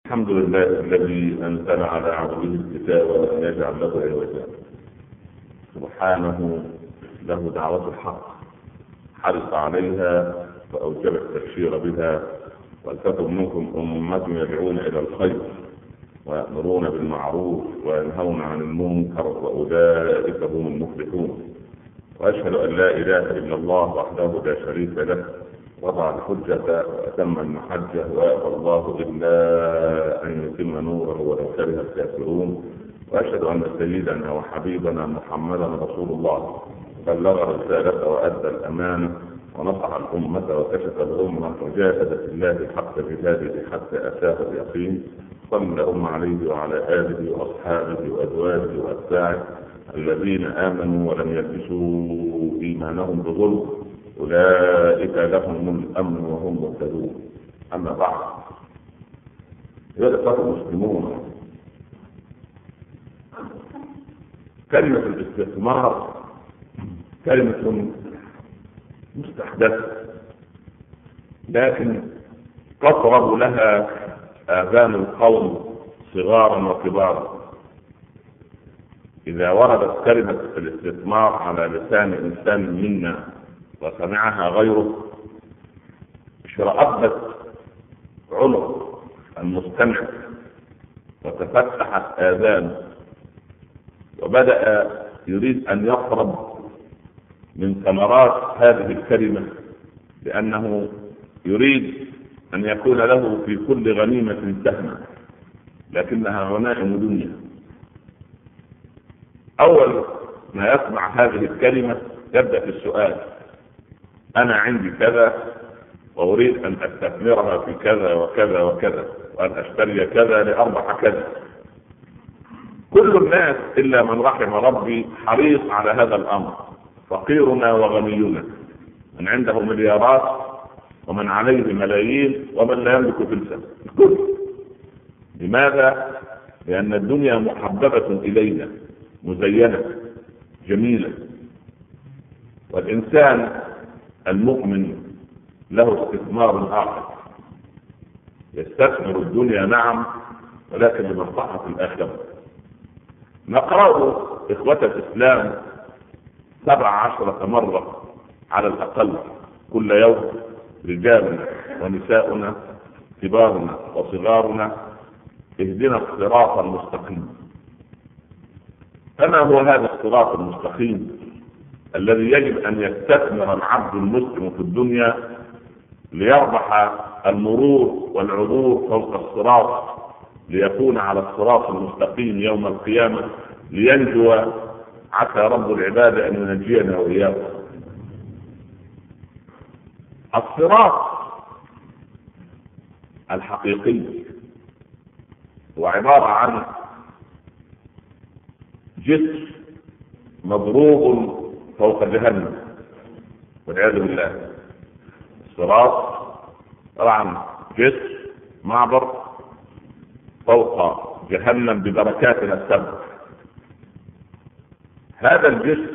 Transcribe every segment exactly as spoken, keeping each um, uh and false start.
الحمد لله الذي أنزل على عبده الكتاب ولم يجعل له عوجا. سبحانه له دعوة الحق، حرص عليها وأوجب التبشير بها، ولتكن منكم أمة يدعون إلى الخير ويأمرون بالمعروف وينهون عن المنكر وأولئك هم المفلحون. وأشهد أن لا إله إلا الله وحده لا شريك له، وضع الحجة وأتم المحجة، ويأبى الله إلا أن يتم نوره ولو كره الكافرون. وأشهد أن سيدنا وحبيبنا محمدا رسول الله، بلغ الرسالة وأدى الأمانة ونصح الأمة وكشف الأمة وجاهد في الله حق جهاده حتى أتاه اليقين. صلى اللهم عليه وعلى آله وأصحابه وأزواجه وأتباعه الذين آمنوا ولم يلبسوا إيمانهم بظلم، أولئك لهم الأمن وهم مهتدون. أما بعد، يا أيها المسلمون، كلمة الاستثمار كلمة مستحدثة، لكن تطرب لها آذان القوم صغارا وكبارا. إذا وردت كلمة الاستثمار على لسان إنسان منا وسمعها غيره، اشرأبت عنق المستمع وتفتحت آذان، وبدأ يريد أن يقرب من ثمرات هذه الكلمة، لأنه يريد أن يكون له في كل غنيمة سهما، لكنها غنائم دنيا. أول ما يسمع هذه الكلمة يبدأ في السؤال: أنا عندي كذا وأريد أن أستثمرها في كذا وكذا وكذا، وأن أشتري كذا لأربح كذا. كل الناس إلا من رحم ربي حريص على هذا الأمر، فقيرنا وغنينا، من عنده مليارات ومن عليه ملايين ومن لا يملك فلسا. لماذا؟ لأن الدنيا محببة إلينا، مزينة جميلة، والإنسان المؤمن له استثمار آخر، يستثمر الدنيا نعم، ولكن لمصلحة الآخرة. نقرأ إخوة الإسلام سبع عشرة مرة على الأقل كل يوم، رجالنا ونساؤنا، كبارنا وصغارنا: اهدنا الصراط المستقيم. فما هو هذا الصراط المستقيم الذي يجب أن يستثمر العبد المسلم في الدنيا ليربح المرور والعبور فوق الصراط، ليكون على الصراط المستقيم يوم القيامة، لينجو؟ عسى رب العباد أن ينجينا وإياكم. الصراط الحقيقي هو عبارة عن جسر مضروب فوق جهنم والعياذ بالله. الصراط طبعا جسر معبر فوق جهنم بدركاتها السبع. هذا الجسر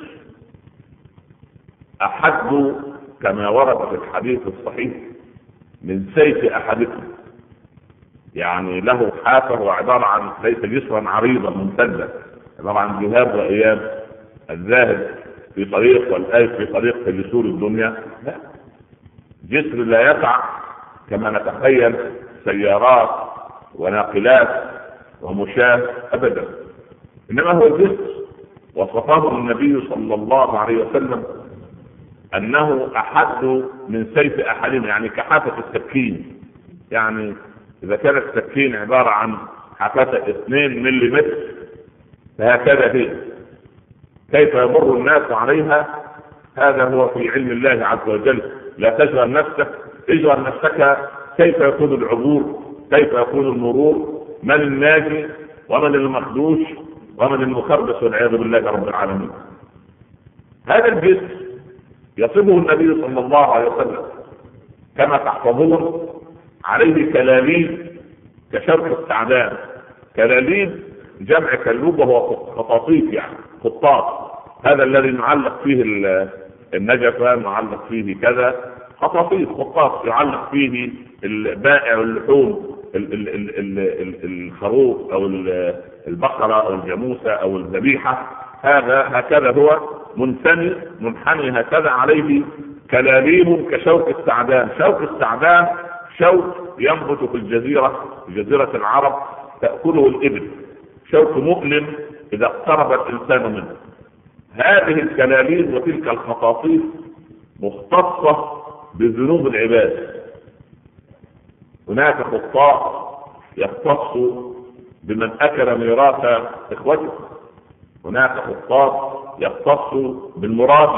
أحد كما ورد في الحديث الصحيح من سيف أحدكم، يعني له حافة، وعبارة عن ليس جسرا عريضا ممتدا، عبارة عن ذهاب وإياب، الذاهب في طريق والآيب في طريق في جسور الدنيا. لا، جسر لا يقع كما نتخيل سيارات وناقلات ومشاة أبدا، إنما هو جسر وصفه النبي صلى الله عليه وسلم أنه أحد من سيف أحدنا، يعني كحافة السكين. يعني إذا كانت السكين عبارة عن حافة اثنين مليمتر فهكذا هي، كيف يمر الناس عليها هذا هو في علم الله عز وجل. لا تشغل نفسك، اشغل نفسك كيف يكون العبور، كيف يكون المرور، من الناجي ومن المخدوش ومن المخربس والعياذ بالله رب العالمين. هذا الجسر يصفه النبي صلى الله عليه وسلم كما تحفظون عليه كلاليب كشرق السعدان. كلاليب جمع كلوب وهو خطاطيف، يعني خطاط، هذا الذي نعلق فيه النجفة، نعلق فيه كذا، خطاطيف خطاط يعلق فيه البائع اللحوم الخروف او البقرة او الجاموسة او الذبيحة، هذا هكذا هو منثني منحني هكذا، عليه كلاليب كشوك السعدان. شوك السعدان شوك ينبت في الجزيرة في جزيرة العرب تأكله الإبل، شوك مؤلم إذا اقترب الإنسان منه. هذه الكلاليب وتلك الخطاطيف مختصة بذنوب العباد. هناك خطاط يختص بمن أكل ميراث إخوته، هناك خطاط يختص بالمرابي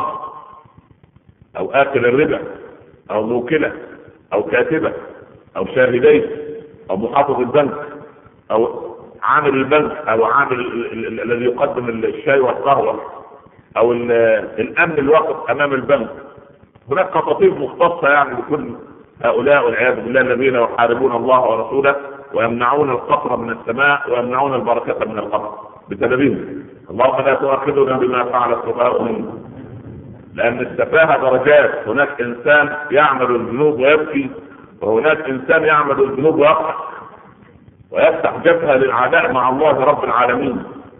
أو آكل الربا أو موكلة أو كاتبة أو شاهدين أو محافظ البنك أو عامل البنك أو عامل الذي يقدم الشاي والقهوة أو الأمن الواقف أمام البنك. هناك خطاطيف مختصة يعني لكل هؤلاء والعياذ بالله الذين يحاربون الله ورسوله ويمنعون القطر من السماء ويمنعون البركة من القطر بتدابيرهم. اللهم لا تؤاخذنا بما فعل السفهاء منا، لأن السفاهة درجات. هناك إنسان يعمل الذنوب ويبكي، وهناك إنسان يعمل الذنوب ويضحك ويفتح جبهة للعداء مع الله رب العالمين.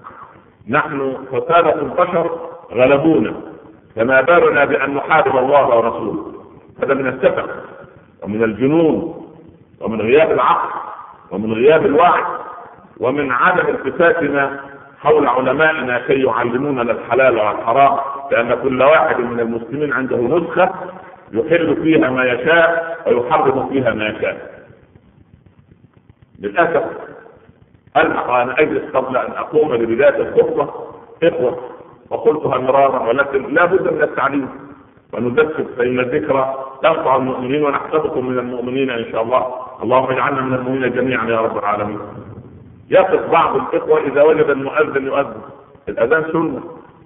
نحن فسادة البشر غلبونا، فما بالنا بأن نحارب الله ورسوله. هذا من السفه ومن الجنون ومن غياب العقل ومن غياب الوعي ومن عدم التفاتنا حول علمائنا كي يعلمونا الحلال والحرام، لأن كل واحد من المسلمين عنده نسخة يحل فيها ما يشاء ويحرم فيها ما يشاء. للأسف أنا أجلس قبل أن أقوم ببداية الخطبة إخوة، وقلتها مرارا، ولكن لا بد من التعليم ونذكر، فإن الذكرى تنفع المؤمنين ونحسبكم من المؤمنين إن شاء الله. اللهم اجعلنا من المؤمنين جميعا يا رب العالمين. يقف بعض الإخوة إذا وجد المؤذن يؤذن، الأذان سنة،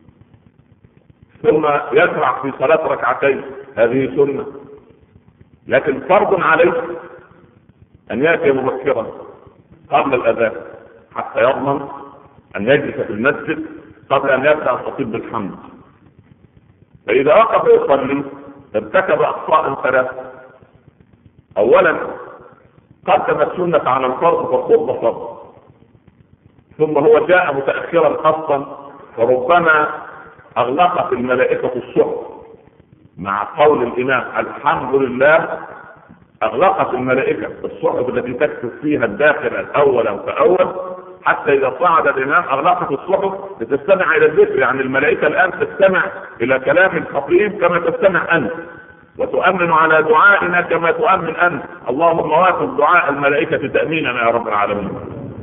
ثم يشرع في صلاة ركعتين، هذه سنة، لكن فرض عليه أن يأتي مبكرا قبل الأذان حتى يضمن أن يجلس في المسجد قبل أن يبدأ الخطيب بالحمد. فإذا وقف يصلي ارتكب أخطاء ثلاثة. أولا قدم السنة على الفرض فالخطبة فرض، ثم هو جاء متأخرا أصلا، فربما أغلقت الملائكة الصحف مع قول الإمام الحمد لله، أغلقت الملائكة الصحف التي تكتب فيها الداخل أولا فأول، حتى إذا صعد الإمام أغلقت الصحف لتستمع إلى الذكر. يعني الملائكة الآن تستمع إلى كلام الخطيب كما تستمع أنت، وتؤمن على دعائنا كما تؤمن أنت. اللهم وافق دعاء الملائكة تأميننا يا رب العالمين.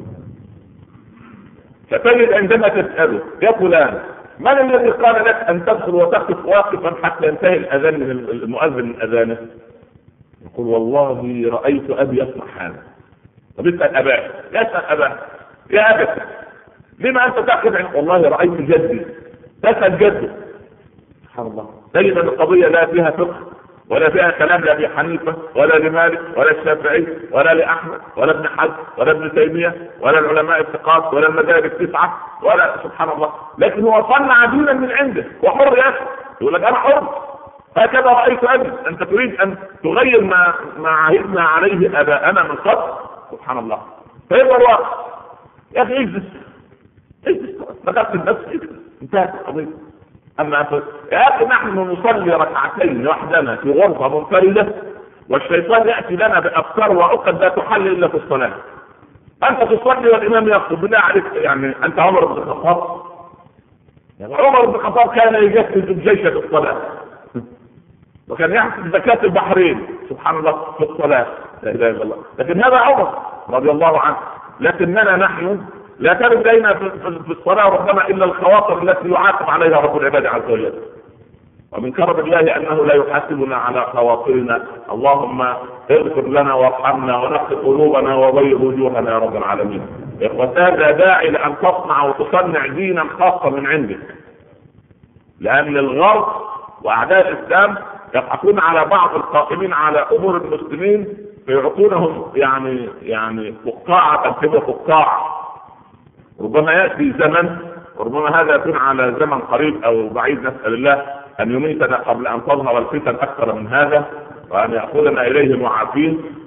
فتجد عندما تسأله يا فلان من الذي قال لك أن تدخل وتقف واقفا حتى ينتهي الأذان من المؤذن من أذانه؟ يقول والله رأيت أبي يصنع هذا. طب اسأل أباه، يسأل أباه يا أبت لما أنت تأخذ عنه؟ والله رأيت جدي. تسأل جده. سبحان الله، تجد أن القضية لا فيها فقه ولا فيها كلام لأبي حنيفة ولا لمالك ولا الشافعي ولا لأحمد ولا ابن حزم ولا ابن تيمية ولا العلماء الثقات ولا المذاهب التسعة ولا سبحان الله، لكن هو صنع دينا من عنده وحر يا أخي. يقول لك أنا حر، هكذا رأيت أبي. أنت تريد أن تغير ما ما عهدنا عليه آباءنا من قبل؟ سبحان الله. فيبقى الواقع يا أخي اجلس اجلس فقط النفس اجلس، انتهت القضية. أما يا أخي نحن نصلي ركعتين وحدنا في غرفة منفردة، والشيطان يأتي لنا بأفكار وعقد لا تحل إلا في الصلاة. أنت تصلي والإمام يخطب، بالله عليك يعني أنت عمر بن الخطاب؟ يعني عمر بن الخطاب كان يجسد الجيش في الصلاة، وكان يحسب زكاة البحرين سبحان الله في الصلاة، لا إله إلا الله. لكن هذا عمر رضي الله عنه. لكننا نحن لا ترد إلينا في الصلاة ربما إلا الخواطر التي يعاقب عليها رب العباد عز وجل. ومن كرم الله أنه لا يحاسبنا على خواطرنا. اللهم اغفر لنا وارحمنا ونقي قلوبنا وبيض وجوهنا يا رب العالمين. إخوتنا داعي لأن تصنع وتصنع دينا خاصا من عندك، لأن الغرب وأعداء الإسلام يضحكون على بعض القائمين على أمور المسلمين فيعطونهم يعني يعني فقاعة تنتبه فقاعة. ربما يأتي زمن، وربما هذا يكون على زمن قريب أو بعيد، نسأل الله أن يميتنا قبل أن تظهر الفتن أكثر من هذا وأن يأخذنا إليه معافين.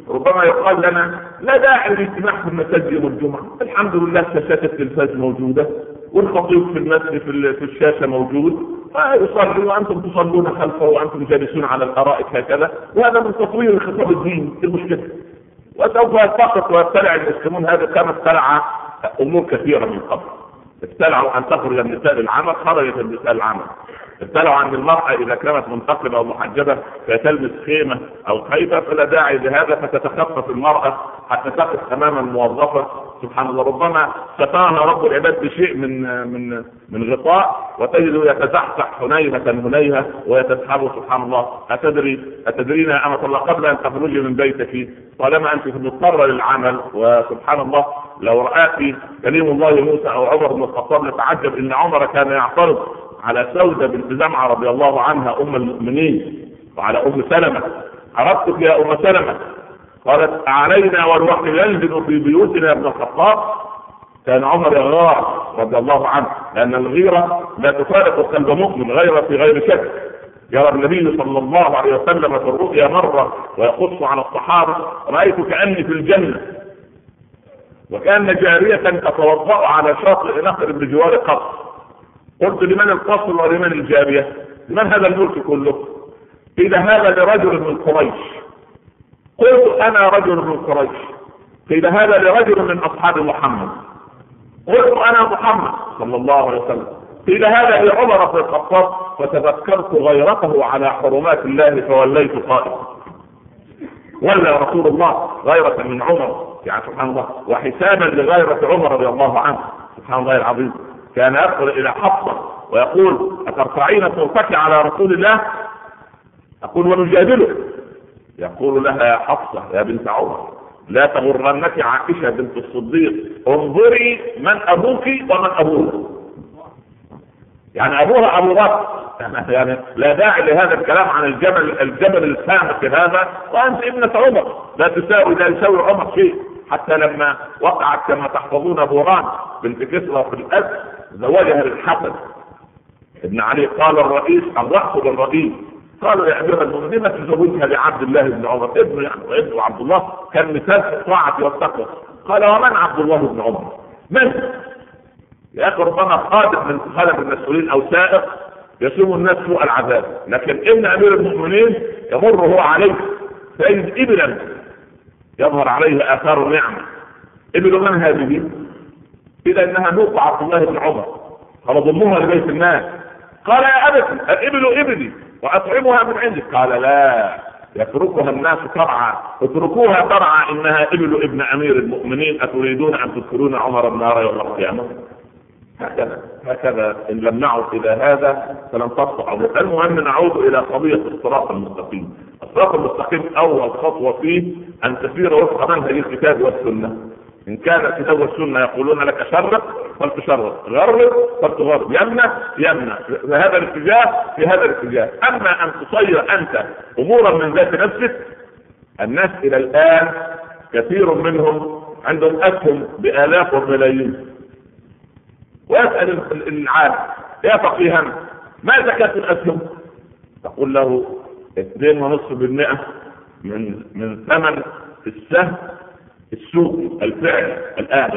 ربما يقال لنا لا داعي للاجتماع في المساجد يوم الجمعه، الحمد لله شاشات التلفاز موجوده والخطيب في المسجد في الشاشه موجود، فيصلي وانتم تصلون خلفه وانتم جالسون على الارائك هكذا، وهذا من تطوير خطاب الدين. المشكله وسوف يتفق ويبتلع المسلمون هذا كما ابتلع امور كثيره من قبل. ابتلعوا ان تخرج النساء للعمل، خرجت النساء للعمل. ابتلعوا عن المرأة إذا كانت منتقبة أو محجبة فتلبس خيمة أو خيفة فلا داعي لهذا، فتتخفف المرأة حتى تقف أمام الموظفة. سبحان الله، ربما سترها رب العباد بشيء من من من غطاء وتجد يتزحزح هنيهة هنيهة ويتسحب. سبحان الله، أتدري أتدرين يا أمة الله قبل أن تخرجي من بيتك طالما أنت مضطرة للعمل. وسبحان الله لو رأت كليم الله موسى أو عمر بن الخطاب نتعجب إن عمر كان يعترض على سودة بنت زمعة رضي الله عنها أم المؤمنين وعلى أم سلمة. عرفتك يا أم سلمة؟ قالت علينا والوحي ينزل في بيوتنا يا ابن الخطاب. كان عمر يغار رضي الله عنه، لأن الغيرة لا تفارق قلب مؤمن، غير في غير شك. يرى النبي صلى الله عليه وسلم في الرؤيا مرة ويقص على الصحابة: رأيت كأني في الجنة وكأن جارية تتوضأ على شاطئ نهر بجوار قصر. قلت: لمن القصر ولمن الجارية؟ لمن هذا الملك كله؟ إذا هذا لرجل من قريش. قلت: أنا رجل من قريش. إذا هذا لرجل من أصحاب محمد. قلت: أنا محمد صلى الله عليه وسلم. إذا هذا لعمر بن الخطاب. فتذكرت غيرته على حرمات الله فوليت قائما. ولا رسول الله غيرة من عمر، يعني سبحان الله، وحسابا لغيرة عمر رضي الله عنه. سبحان الله العظيم، كان يدخل الى حفصة ويقول: اترفعين صوتك على رسول الله؟ اقول: ونجادله. يقول لها: يا حفصة يا بنت عمر، لا تغرنك عائشة بنت الصديق، انظري من ابوك ومن ابوه. يعني ابوها ابو بكر، يعني لا داعي لهذا الكلام عن الجبل الجبل السامق هذا، وانت ابنة عمر لا تساوي لا يساوي عمر شيء. حتى لما وقعت كما تحفظون بوران بنت كسرى في الأسر زوجها للحسن ابن علي. قال الرئيس: الرأس للرئيس. قالوا: يا أمير المؤمنين تزوجها لعبد الله بن عمر، ابنه يعني، وابنه عبد الله كان مثال في الطاعة والتقوى. قال: ومن عبد الله بن عمر؟ من؟ يا أخي ربما قادم من خلف المسؤولين أو سائق يسوم الناس سوء العذاب، لكن ابن أمير المؤمنين يمر هو عليه فيجد إبلا يظهر عليه آثار النعمة. ابن من هذه؟ إذا إنها نوق عبد الله بن عمر. قال: ضموها لبيت الناس. قال: يا أبت الإبل ابني وأطعمها من عندك. قال: لا، يتركها الناس ترعى، اتركوها ترعى، إنها إبل ابن أمير المؤمنين، أتريدون أن تدخلون عمر النار يوم القيامة؟ هكذا هكذا إن لم نعد إلى هذا فلن تصلح. المهم نعود إلى قضية الصراط المستقيم. الصراط المستقيم أول خطوة فيه أن تسير وفق منهج الكتاب والسنة. إن كان الكتاب والسنة يقولون لك شرق فلتشرق، غرب فلتغرب، يمنى يمنى، في هذا الاتجاه في هذا الاتجاه. أما أن تصير أنت أمورا من ذات نفسك، الناس إلى الآن كثير منهم عندهم أسهم بآلاف وملايين، ويسأل العالم: يا فقيها ما زكاة الأسهم؟ تقول له: اثنين ونصف بالمئة من من ثمن السهم السوق الفعل الآن.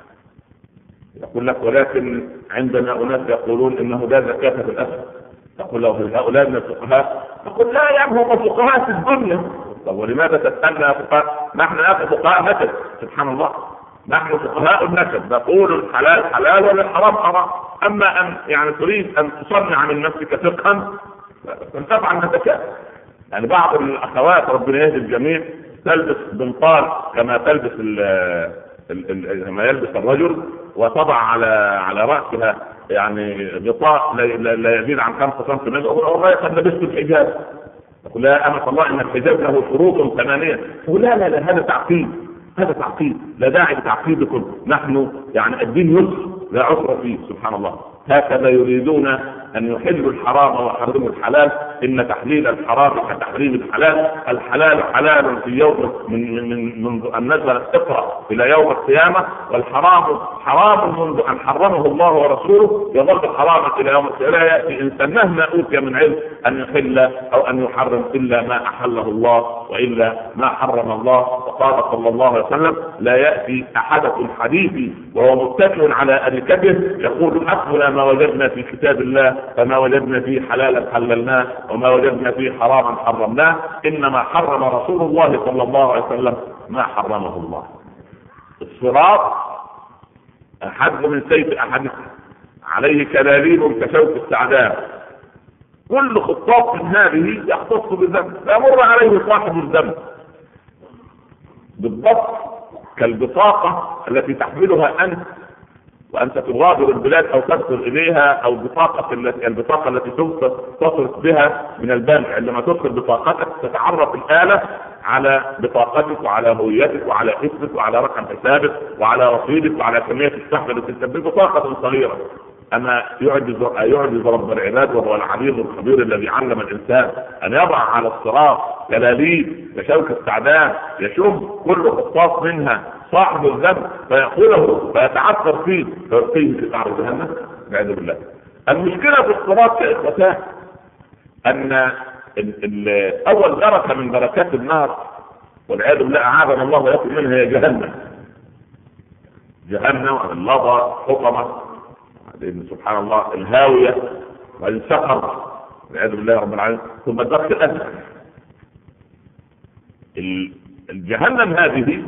يقول لك: ولكن عندنا أناس يقولون إنه لا زكاة في الأسهم. تقول له: هؤلاء من الفقهاء؟ تقول: لا يا هم فقهاء في الدنيا. طب ولماذا تسألنا فقهاء؟ نحن يا فقهاء نسب. سبحان الله، نحن فقهاء النسب، نقول الحلال حلال والحرام حرام. أما أن يعني تريد أن تصنع من نفسك فقها فانتفع أن تكاد. يعني بعض الأخوات ربنا يهدي الجميع تلبس بنطال كما تلبس ال ال كما يلبس الرجل، وتضع على على رأسها يعني غطاء لا يزيد عن خمسة سنتيمتر، والله قد لبست الحجاب. تقول: لا أمة الله إن الحجاب له شروط ثمانية. تقول: لا لا لا هذا تعقيد، هذا تعقيد، لا داعي لتعقيدكم، نحن يعني الدين يسر لا عسر فيه. سبحان الله، هكذا يريدون ان يحلوا الحرام ويحرموا الحلال، ان تحليل الحرام كتحريم الحلال، الحلال حلال في يوم من من منذ ان نزلت اقرا الى يوم القيامه، والحرام حرام منذ ان حرمه الله ورسوله يظل حراما الى يوم القيامه. لا ياتي انسان مهما اوتي من علم ان يحل او ان يحرم الا ما احله الله والا ما حرم الله. وقال صلى الله عليه وسلم: لا ياتي احدكم حديثي وهو متكئ على اريكته يقول: حسبنا ما وجدنا في كتاب الله، فما وجدنا فيه حلالا حللناه وما وجدنا فيه حراما حرمناه، انما حرم رسول الله صلى الله عليه وسلم ما حرمه الله. الصراط احد من سيف احدكم، عليه كلاليب كشوك السعدان، كل خطاط من هذه يختص بالذنب، لا يمر عليه صاحب الذنب بالضبط كالبطاقة التي تحملها أنت وأنت تغادر البلاد أو تدخل إليها، أو بطاقة التي البطاقة التي تصرف بها من البنك. عندما تدخل بطاقتك تتعرف الآلة على بطاقتك وعلى هويتك وعلى اسمك وعلى رقم حسابك وعلى رصيدك وعلى كمية السحب التي تسبب بطاقة صغيرة. أما يعجز يعجز رب العباد وهو العليم الخبير الذي علم الإنسان أن يضع على الصراط كلاليب كشوك السعدان يشم كل خطاط منها صاحب الذنب فيأخذه فيتعثر فيه فيلقيه في قعر جهنم والعياذ بالله. المشكلة في الصراط يا إخوتان أن أول دركة من دركات النار والعياذ بالله أعاذنا الله ويقول منها هي جهنم. جهنم اللظى حطمة، لأن سبحان الله الهاوية والسقر والعياذ بالله رب العالمين، ثم الدرك الأسفل. الجهنم هذه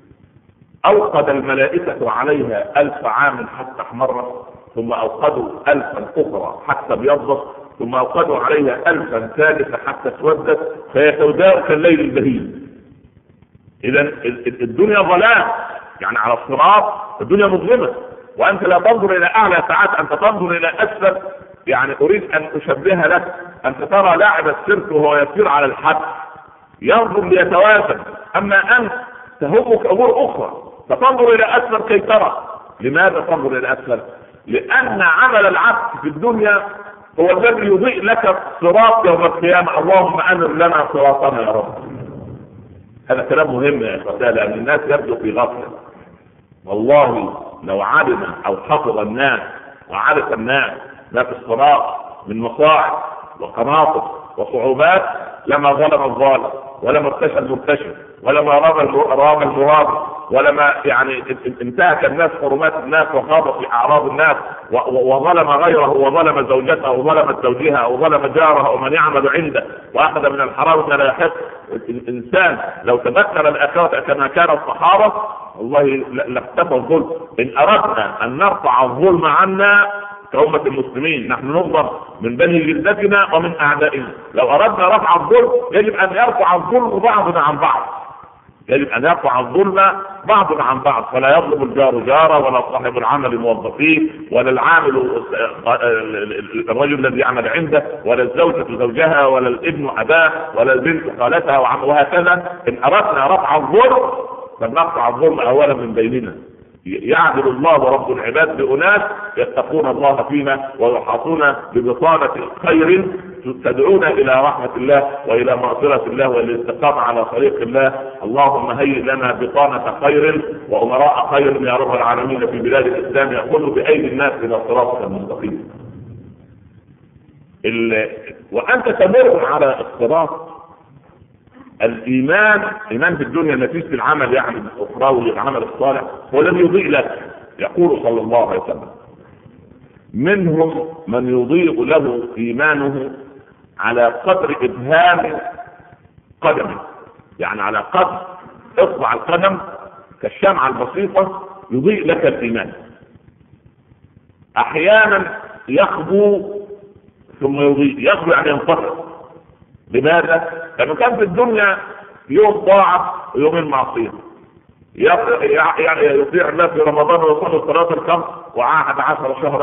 أوقد الملائكة عليها ألف عام حتى احمرت، ثم أوقدوا ألفا أخرى حتى ابيضت، ثم أوقدوا عليها ألفا ثالثة حتى اسودت، فهي سوداء كالليل البهيم. إذا الدنيا ظلام، يعني على الصراط الدنيا مظلمة، وأنت لا تنظر إلى أعلى ساعات، أنت تنظر إلى أسفل. يعني أريد أن أشبهها لك، أنت ترى لاعب السيرك وهو يسير على الحد ينظر ليتوازن، أما أنت تهمك أمور أخرى فتنظر إلى أسفل كي ترى. لماذا تنظر إلى أسفل؟ لأن عمل العبد في الدنيا هو الذي يضيء لك الصراط يوم القيامة. اللهم أنر لنا صراطنا يا رب. هذا كلام مهم يا إخوتي، لأن الناس يبدو في غفلة. والله لو علم أو حفظ الناس وعرف الناس ما في الصراط من مصاعب وقناطر وصعوبات لما ظلم الظالم، ولما ارتشى المرتشي، ولما رام المراد، ولما يعني انتهك الناس حرمات الناس وخاض في اعراض الناس وظلم غيره وظلم زوجته او ظلمت زوجها او ظلم جاره او من يعمل عنده واخذ من الحرام ما لا يحق. الانسان لو تذكر الاخره كما كان الصحابه والله لاختفى الظلم. ان اردنا ان نرفع الظلم عنا كأمة المسلمين، نحن نظلم من بني جلدتنا ومن أعدائنا. لو أردنا رفع الظلم يجب أن يرفع الظلم بعضنا عن بعض، يجب أن يرفع الظلم بعضنا عن بعض، فلا يظلم الجار جاره، ولا صاحب العمل موظفيه، ولا العامل الرجل الذي يعمل عنده، ولا الزوجة زوجها، ولا الابن أباه، ولا البنت خالتها، وهكذا. إن أردنا رفع الظلم فلنرفع الظلم أولا من بيننا. يعدل الله رب العباد بأناس يتقون الله فينا ويحاطون ببطانة خير تدعونا إلى رحمة الله وإلى مغفرة الله وإلى الاستقامة على طريق الله. اللهم هيئ لنا بطانة خير وأمراء خير يا رب العالمين في بلاد الإسلام يأخذوا بأيدي الناس إلى صراطك المستقيم. وأنت تمر على الصراط. الإيمان إيمان في الدنيا نتيجة العمل، يعني الأخروي العمل الصالح هو الذي يضيء لك. يقول صلى الله عليه وسلم: منهم من يضيء له إيمانه على قدر إبهام قدمه، يعني على قدر إصبع القدم كالشمعة البسيطة يضيء لك الإيمان. أحيانا يخبو ثم يضيء، يخبو يعني ينفصل. لماذا؟ لأنه كان في الدنيا يوم طاعة ويومين معصية، يعني يطيع الله في رمضان ويصلي الصلاة الخمس وعاهد عشر شهرا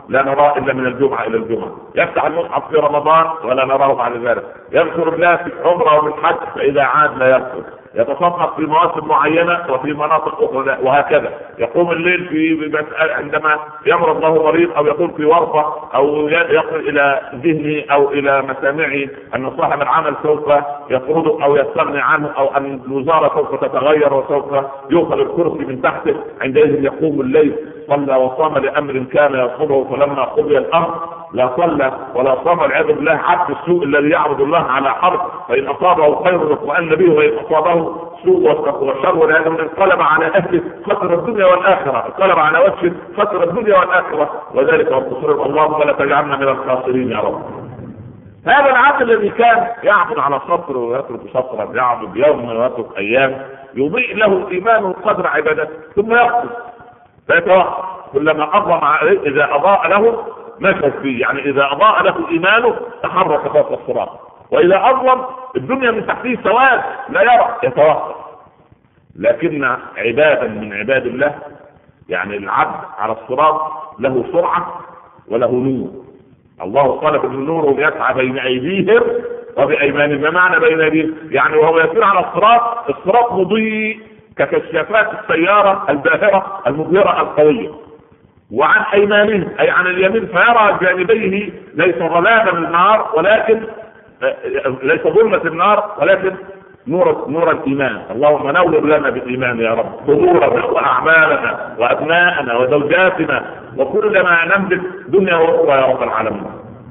لا نراه الا من الجمعه الى الجمعه، يفتح المصحف في رمضان ولا نراه بعد ذلك، يذكر الله في العمره وفي الحج فاذا عاد لا يذكر، يتصدق في مواسم معينه وفي مناطق اخرى لا، وهكذا. يقوم الليل في عندما يمرض له مريض او يقوم في ورطه او يصل الى ذهنه او الى مسامعه ان صاحب العمل سوف يطرده او يستغني عنه او ان الوزاره سوف تتغير وسوف يؤخذ الكرسي من تحته، عندئذ يقوم الليل صلى وصام لامر كان يطلبه، فلما قضي الامر لا صلى ولا صام والعياذ بالله عبد السوء الذي يعبد الله على حرف، فان اصابه خير اطمأن به وان اصابه سوء وشر والعياذ بالله انقلب على اهله خسر الدنيا والاخره، انقلب على وجهه خسر الدنيا والاخره، وذلك والتصرف. اللهم لا تجعلنا من الخاسرين يا رب. هذا العبد الذي كان يعبد على سطر ويترك سطرا، يعبد يوما ويترك ايام، يضيء له ايمانه قدر عبادته ثم يقصد فيتوقف، كلما اظلم عليه اذا اضاء له مشى فيه، يعني اذا اضاء له ايمانه تحرك فوق الصراط، واذا اظلم الدنيا من تحته سواد لا يرى يتوقف. لكن عبادا من عباد الله يعني العبد على الصراط له سرعه وله نور. الله طلب من نوره يسعى بين ايديهم وبايمانهم. ما معنى بين ايديهم؟ يعني وهو يسير على الصراط، الصراط مضيء ككشافات السياره الباهره المبهره القويه، وعن ايمانهم اي عن اليمين فيرى جانبيه ليس ظلام النار ولكن ليس ظلمه النار ولكن نور نور الايمان. اللهم نور لنا بالايمان يا رب ظهورنا واعمالنا وابناءنا وزوجاتنا وكل ما نملك دنيا واخرى يا رب العالمين.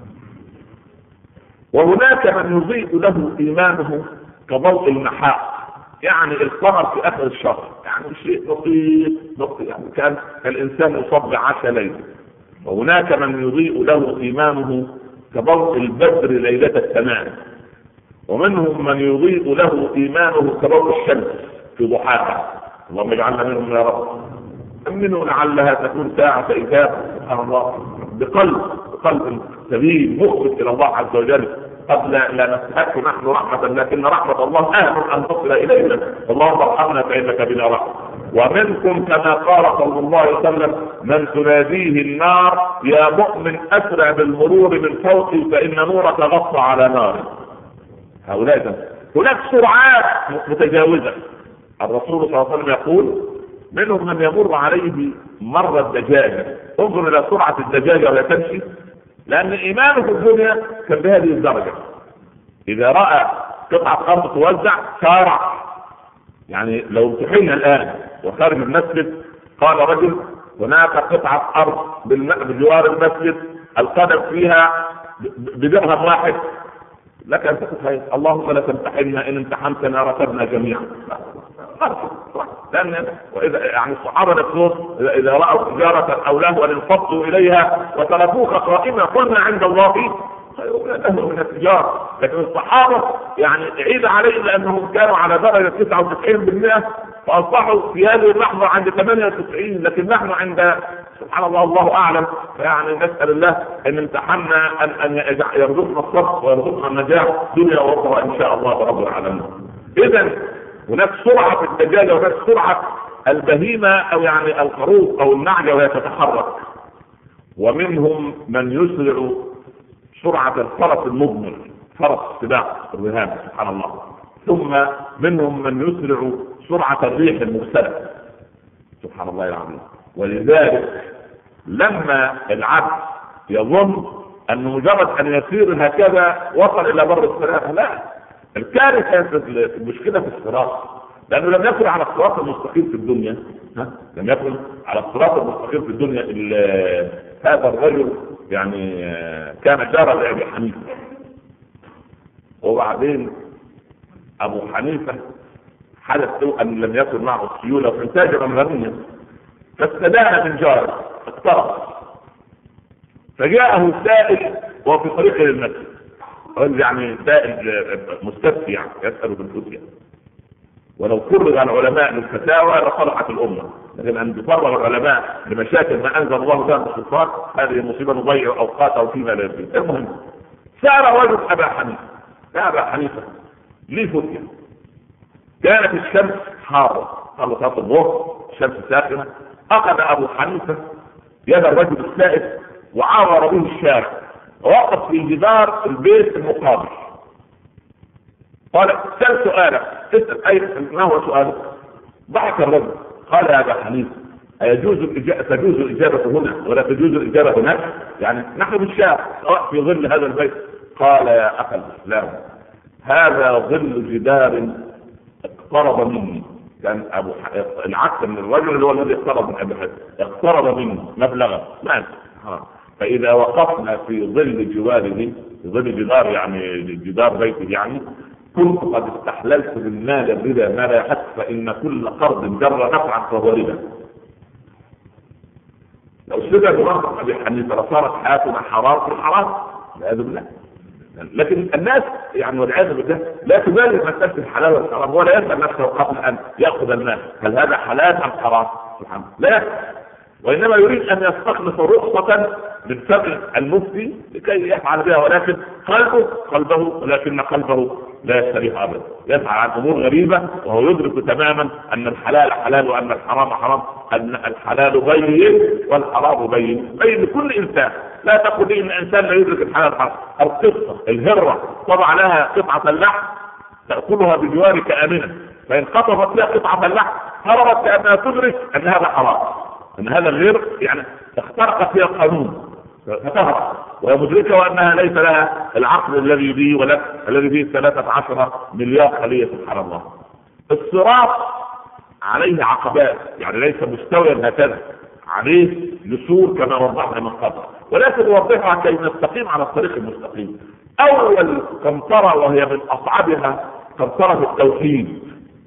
وهناك من يضيء له ايمانه كضوء المحاق، يعني القمر في اخر الشهر، يعني شيء بسيط بسيط، يعني كان الانسان يصاب بعشاء ليل. وهناك من يضيء له ايمانه كضوء البدر ليله التمام، ومنهم من يضيء له ايمانه كضوء الشمس في ضحاها. اللهم اجعلنا منهم يا رب. امنوا لعلها تكون ساعه اجابه سبحان الله، بقلب بقلب سليم مخبت الى الله عز وجل، قد لا, لا نستحق نحن رحمه، لكن رحمه الله اهل ان تصل الينا. اللهم ارحمنا فانك بنا رحمه. ومنكم كما قال صلى الله عليه وسلم من تناديه النار يا مؤمن اسرع بالمرور من فوقي فان نورك غطى على نار. هؤلاء هناك سرعات متجاوزه. الرسول صلى الله عليه وسلم يقول منهم من يمر عليه مر الدجاجه. انظر الى سرعه الدجاجه وهي تمشي، لان ايمانه في الدنيا كان بهذه الدرجه. اذا راى قطعه ارض توزع سارع، يعني لو امتحنا الان وخارج المسجد قال رجل هناك قطعه ارض بجوار المسجد القدم فيها بدرهم واحد، لك ان تتخيل اللهم لا تمتحنا ان امتحنتنا ركبنا جميعا. لان واذا يعني الصحابه نفسهم اذا راوا تجاره او لهوا انفضوا اليها وتركوك قائما قلنا عند الله خير له من التجاره. لكن الصحابه يعني عيد عليهم لانهم كانوا على درجه تسعة وتسعين بالمئة فاصبحوا في هذه اللحظه عند ثمانية وتسعين، لكن نحن عند سبحان الله الله اعلم. فيعني نسال الله ان امتحنا ان ان يرزقنا الصبر ويرزقنا النجاح دنيا واخرى ان شاء الله رب العالمين. اذا هناك سرعه في الدجاجه وهناك سرعه البهيمه او يعني الخروف او النعجه وهي تتحرك. ومنهم من يسرع سرعه الفرس المضمر، فرس سباق الرهان سبحان الله. ثم منهم من يسرع سرعه الريح المرسله سبحان الله العظيم. ولذلك لما العبد يظن ان مجرد ان يسير هكذا وصل الى بر السلام، لا، الكارثه المشكله في الصراط، لانه لم يكن على الصراط المستقيم في الدنيا. ها؟ لم يكن على الصراط المستقيم في الدنيا. هذا الرجل يعني كان جارا لابي حنيفه، وبعدين ابو حنيفه حدث له ان لم يكن معه السيوله وكان تاجرا غنيا، فاستدان من جاره اقترب، فجاءه سائل وفي طريقه للمسجد، يعني سائل مستفتي يعني يسال بالفتيا. ولو فرغ العلماء للفتاوى لصلحت الامه، لكن ان تفرغ العلماء لمشاكل ما انزل الله بها السلطان هذه مصيبه نضيع اوقاته فيما لا يفيد. المهم سال رجل ابا حنيفه يا ابا حنيفه لي فتيا، كانت الشمس حاره قبل صلاه الظهر، الشمس ساخنه، اخذ ابو حنيفه يد الرجل السائل وعابر به الشارع ووقف في جدار البيت المقابل. قال سأل سؤالك، اسأل أي ما هو سؤالك؟ ضحك الرجل قال يا أبا حنيفة أيجوز الإجابة تجوز الإجابة هنا ولا تجوز الإجابة هناك؟ يعني نحن بالشارع سواء في ظل هذا البيت. قال يا أخي الإسلام هذا ظل جدار اقترب مني. كان أبو ح... العكس من الرجل اللي هو الذي اقترب من أبي حنيفة، اقترب مني مبلغا ما فإذا وقفنا في ظل جواره في ظل جدار يعني جدار بيته يعني كنت قد استحللت بالمال الربا ما لا يحس، فإن كل قرض جر نفعا فهو ربا. لو سجد بمنطق أبي حنيفة لصارت حياتنا حرام في الحرام والعياذ بالله. لكن الناس يعني والعياذ بالله لا تبالي مسألة الحلال والحرام ولا يسأل نفسه قبل أن يأخذ المال هل هذا حلال أم حرام؟ سبحان الله لا، وإنما يريد أن يستخلص رخصة من فم المفتي لكي يفعل بها، ولكن قلبه قلبه ولكن قلبه لا يستريح أبدا، يفعل عن أمور غريبة وهو يدرك تماما أن الحلال حلال وأن الحرام حرام، أن الحلال بين والحرام بين بين لكل إنسان. لا تقل لي إن الإنسان لا يدرك الحلال والحرام. القطة الهرة طبع لها قطعة اللحم تأكلها بجوارك آمنا، فإن خطفت لها قطعة اللحم هربت لأنها تدرك أن هذا حرام، أن هذا غير يعني اخترقت فيها القانون فتهرب وهي مدركة أنها ليس لها العقل الذي به ولك الذي فيه ثلاثة عشر مليار خلية. سبحان الله. الصراط عليه عقبات يعني ليس مستويا هكذا، عليه جسور كما وضحنا من قبل، ولكن نوضحها كي نستقيم على الطريق المستقيم. أول قنطرة وهي من أصعبها قنطرة التوحيد.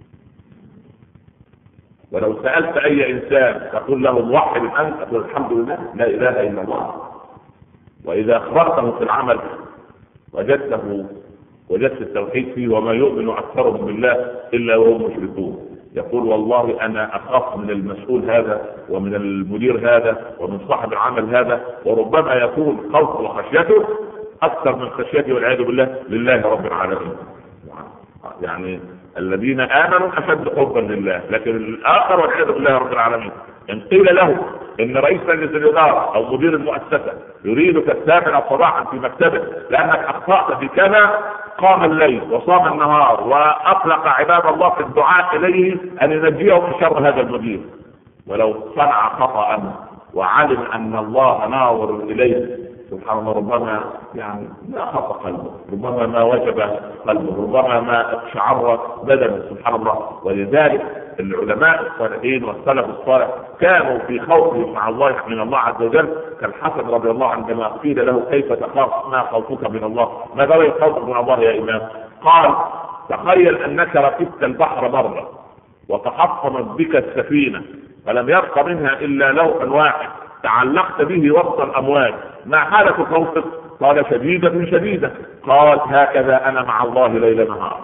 ولو سألت أي إنسان تقول له موحد أنت تقول الحمد لله لا إله إلا الله، وإذا أخبرته في العمل وجدته وجدت التوحيد فيه وما يؤمن أكثرهم بالله إلا وهم مشركون. يقول والله أنا أخاف من المسؤول هذا ومن المدير هذا ومن صاحب العمل هذا، وربما يكون خوفه وخشيته أكثر من خشيته والعياذ بالله لله رب العالمين. يعني الذين آمنوا أشد حبا لله، لكن الآخر والعياذ بالله رب العالمين إن قيل له إن رئيس مجلس الإدارة أو مدير المؤسسة يريدك السابع صباحا في مكتبه لأنك أخطأت في كذا، قام الليل وصام النهار وأطلق عباد الله في الدعاء إليه أن ينجيه من شر هذا المدير، ولو صنع خطأ وعلم أن الله ناظر إليه سبحان الله ربما يعني ما خط قلبه، ربما ما وجب قلبه، ربما ما اقشعر بدنه سبحان الله. ولذلك العلماء الصالحين والسلف الصالح كانوا في خوفهم مع الله من الله عز وجل، كالحسن رضي الله عنه عندما قيل له كيف تخاف ما خوفك من الله؟ ما دام خوفك من الله يا إمام؟ قال تخيل أنك ركبت البحر مرة وتحطمت بك السفينة فلم يبق منها إلا لوح واحد تعلقت به وسط الأمواج، ما حالة خوفك؟ قال شديدة شديدة. قال هكذا أنا مع الله ليل نهار،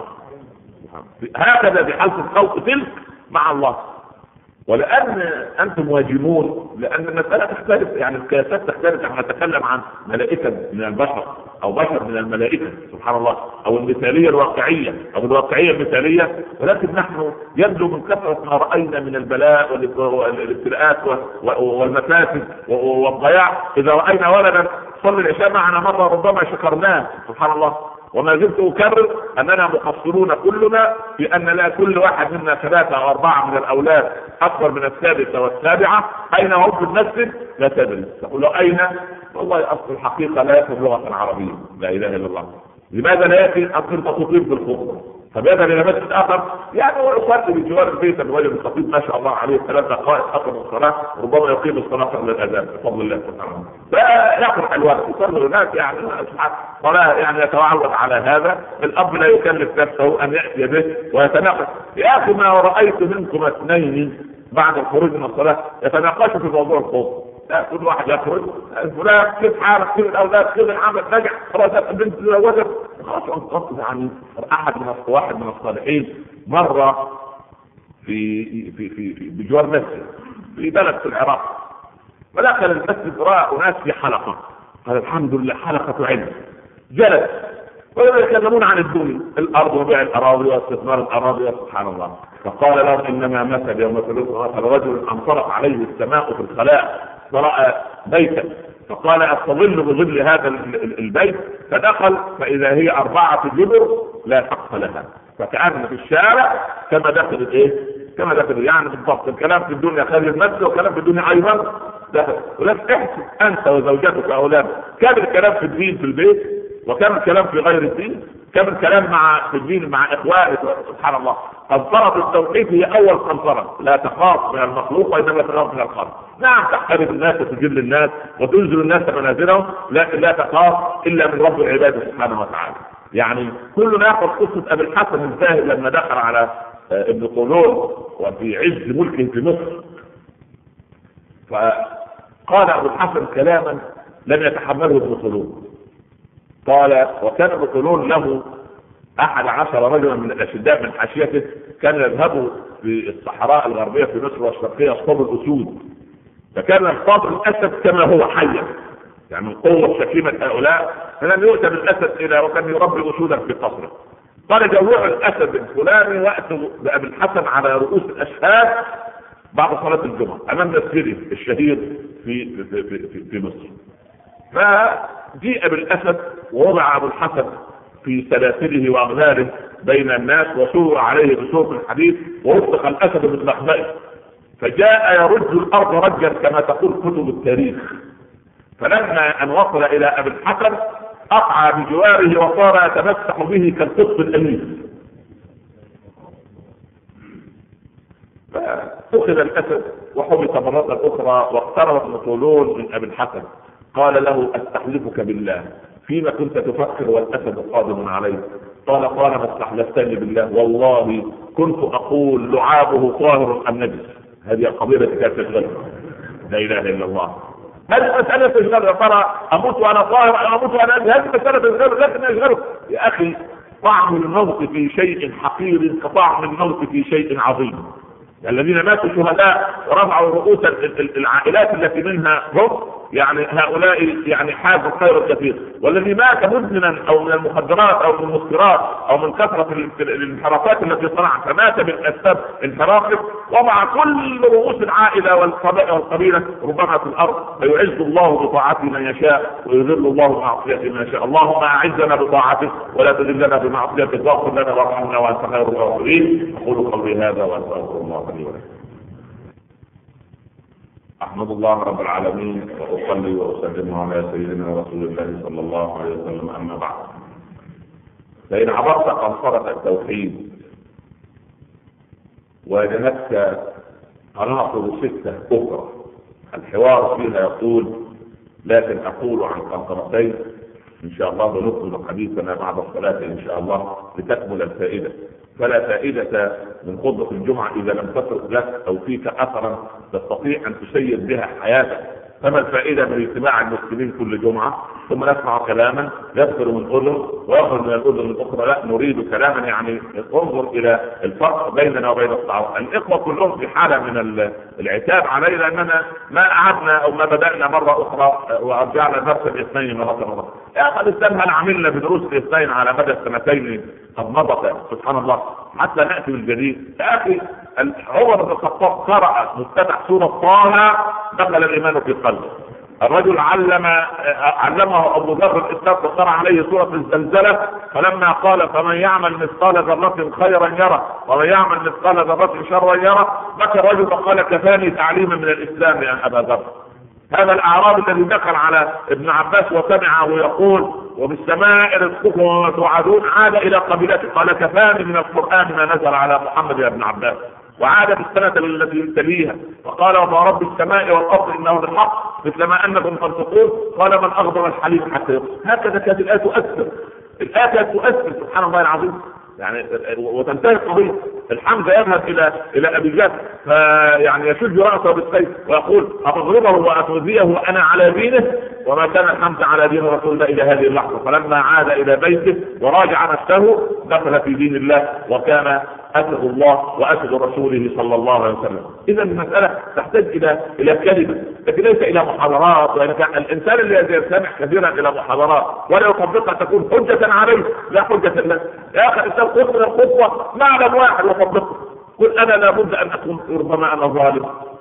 هكذا بحالة الخوف تلك مع الله. ولأن أنتم واجبون لأن المسألة تختلف، يعني القياسات تختلف. نحن نتكلم عن ملائكة من البشر أو بشر من الملائكة سبحان الله، أو المثالية الواقعية أو الواقعية المثالية، ولكن نحن يبدو من كثرة ما رأينا من البلاء والابتلاءات والمفاسد والضياع، إذا رأينا ولدا صلي العشاء معنا مرة ربما شكرناه سبحان الله. وما زلت أكرر أننا مقصرون كلنا في أن لا كل واحد منا ثلاثة أو أربعة من الأولاد أكثر من السادسة والسابعة أين هم في المسجد لا تدري. تقول له أين؟ والله أصل الحقيقة لا يفهم لغة عربية لا إله إلا الله. لماذا لا يأتي أصل تطبيق بالخطبة؟ فبيذهب إلى مسجد آخر يعني هو يصلي بجوار البيت الوالد الخطيب ما شاء الله عليه ثلاث دقائق أقام الصلاة ربما يقيم الصلاة قبل الأذان بفضل الله سبحانه. فيقرأ الوقت يصلي هناك يعني صلاة يعني يتعود على هذا. الأب لا يكلف نفسه أن يأتي به ويتناقش. يا أخي ما رأيت منكم اثنين بعد الخروج من الصلاة يتناقشوا في موضوع الخوف. لا كل واحد يخرج فلان كيف حالك كيف الأولاد كيف العمل نجح خلاص البنت تزوجت خلاص انقطع. يعني أحد من واحد من الصالحين مرة في في في, في بجوار مسجد في بلد في العراق، فدخل المسجد رأى ناس في حلقة قال الحمد لله حلقة علم، جلس ويتكلمون عن الدنيا الأرض وبيع الأراضي واستثمار الأراضي سبحان الله. فقال لهم إنما مثل يوم مثل رجل انطلق عليه السماء في الخلاء فرأى بيتا فقال استظل بظل هذا البيت، فدخل فاذا هي اربعه جبر لا سقف لها، فكأن في الشارع كما دخل الايه كما دخل يعني بالضبط. الكلام في الدنيا خير المسجد، وكلام في الدنيا ايضا دخل. ولكن احسب انت وزوجتك واولادك كان الكلام في الدين في البيت، وكان الكلام في غير الدين، كان الكلام مع في الدين مع اخوانك. سبحان الله، قنطرة التوحيد هي اول قنطرة، لا تخاف من المخلوق وانما تخاف من الخالق. نعم تحترم الناس وتجل الناس وتنزل الناس منازلهم، لكن لا تخاف الا من رب العباد سبحانه وتعالى. يعني كلنا ياخذ قصة ابي الحسن الزاهد لما دخل على ابن طولون وفي عز ملكه في مصر، فقال ابو الحسن كلاما لم يتحمله ابن طولون. قال وكان ابن طولون له احد عشر رجلا من الاشداء من حاشيته، كان يذهبوا في الصحراء الغربيه في مصر والشرقيه يصطاد الاسود، فكان يصطاد الاسد كما هو حيا، يعني من قوه شكيمه هؤلاء، فلم يؤتى بالاسد الى وكان يربي اسودا في قصره. قال جوع الاسد الفلاني واتوا بابي الحسن على رؤوس الاشهاد بعد صلاه الجمعه امام مسجده الشهير في في في, في, في مصر. فجيء بالاسد ووضع ابو الحسن في سلاسله واغلاله بين الناس، وسور عليه بسور الحديد، ووثق الاسد بالمخبئ، فجاء يرج الارض رجا كما تقول كتب التاريخ. فلما ان وصل الى ابي الحسن اقع بجواره وصار يتمسح به كالقط الامير. فاخذ الاسد وحبس مرة اخرى، واقترب ابن طولون من ابي الحسن قال له استحلفك بالله فيما كنت تفكر والاسد قادم عليك؟ قال قال ما استحلفتني بالله والله كنت اقول لعابه طاهر ام نجس. هذه القضيه التي كانت تشغلها، لا اله الا الله. هذه مساله تشغل، يا ترى اموت وانا طاهر او اموت وانا نجس؟ هذه مساله تشغل، لكن يشغله يا اخي طعم الموت في شيء حقير كطعم الموت في شيء عظيم. الذين ماتوا شهداء ورفعوا رؤوس العائلات التي منها هم، يعني هؤلاء يعني حازوا خير الكثير. والذي مات مدمنا او من المخدرات او من المسكرات او من كثره الانحرافات التي صنعت فمات من اسباب انحرافه، ومع كل رؤوس العائله والقبيله ربما في الارض، فيعز الله بطاعته من يشاء ويذل الله بمعصيته من يشاء. اللهم اعزنا بطاعتك ولا تذلنا بمعصيتك، واغفر لنا وارحمنا وانت خير الغافرين. اقول قولي هذا واستغفر الله لي ولكم. احمد الله رب العالمين واصلي واسلم على سيدنا رسول الله صلى الله عليه وسلم. اما بعد، فان عبرت قنطرة التوحيد وجدتك قناطر ستة اخرى الحوار فيها يقول، لكن اقول عن قنطرتين ان شاء الله بنكمل حديثنا بعد الصلاة ان شاء الله لتكمل الفائدة. فلا فائدة من خطبة الجمعة إذا لم تترك لك أو فيك أثرا تستطيع أن تسير بها حياتك. فما الفائدة من اجتماع المسلمين كل جمعة ثم نسمع كلاما يدخل من أذن ويخرج من الأذن الأخرى؟ لا، نريد كلاما يعني انظر إلى الفرق بيننا وبين الطاعون. الإخوة كلهم في حالة من العتاب علينا لأننا ما قعدنا أو ما بدأنا مرة أخرى ورجعنا درس الاثنين مرة مرة. يا أخي الإسلام هل عملنا بدروس الاثنين على مدى السنتين قد مضت؟ سبحان الله، حتى نأتي بالجديد. يا أخي عمر بن الخطاب قرأ مفتتح سورة طه دخل الإيمان في قلبه. الرجل علم علمه أبو ذر الإسلام فقرأ عليه سورة الزلزلة، فلما قال فمن يعمل مثقال ذرة خيرا يرى ومن يعمل مثقال ذرة شرا يرى، بكى الرجل فقال كفاني تعليما من الإسلام يا أبا ذر. هذا الأعرابي الذي دخل على ابن عباس وسمعه يقول وبالسماء رزقكم وما توعدون عاد إلى قبيلته قال كفاني من القرآن ما نزل على محمد يا ابن عباس. وعاد في السنة التي تليها فقال وما رب السماء والأرض إنه الحق مثل ما أنكم تنطقون قال من أغضب الحليم حتى يقصر. هكذا كانت الآية تؤثر، الآية تؤثر سبحان الله العظيم. يعني وتنتهي القضية. الحمزة يذهب إلى إلى أبي جهل فيعني يشج رأسه بالسيف ويقول أتضربه وأتؤذيه وأنا على دينه، وما كان الحمزة على دين رسول الله إلى هذه اللحظة. فلما عاد إلى بيته وراجع نفسه دخل في دين الله وكان أسد الله وأسد رسوله صلى الله عليه وسلم. إذا المسألة تحتاج إلى إلى كلمة، لكن ليس إلى محاضرات. وإن كان الإنسان الذي يستمع كثيرا إلى محاضرات ولا يطبقها تكون حجة عليه لا حجة له. يا أخي الإنسان خذ من الخطوة معلم واحد وطبقه. قل أنا لابد أن أكون ربما أنا ظالم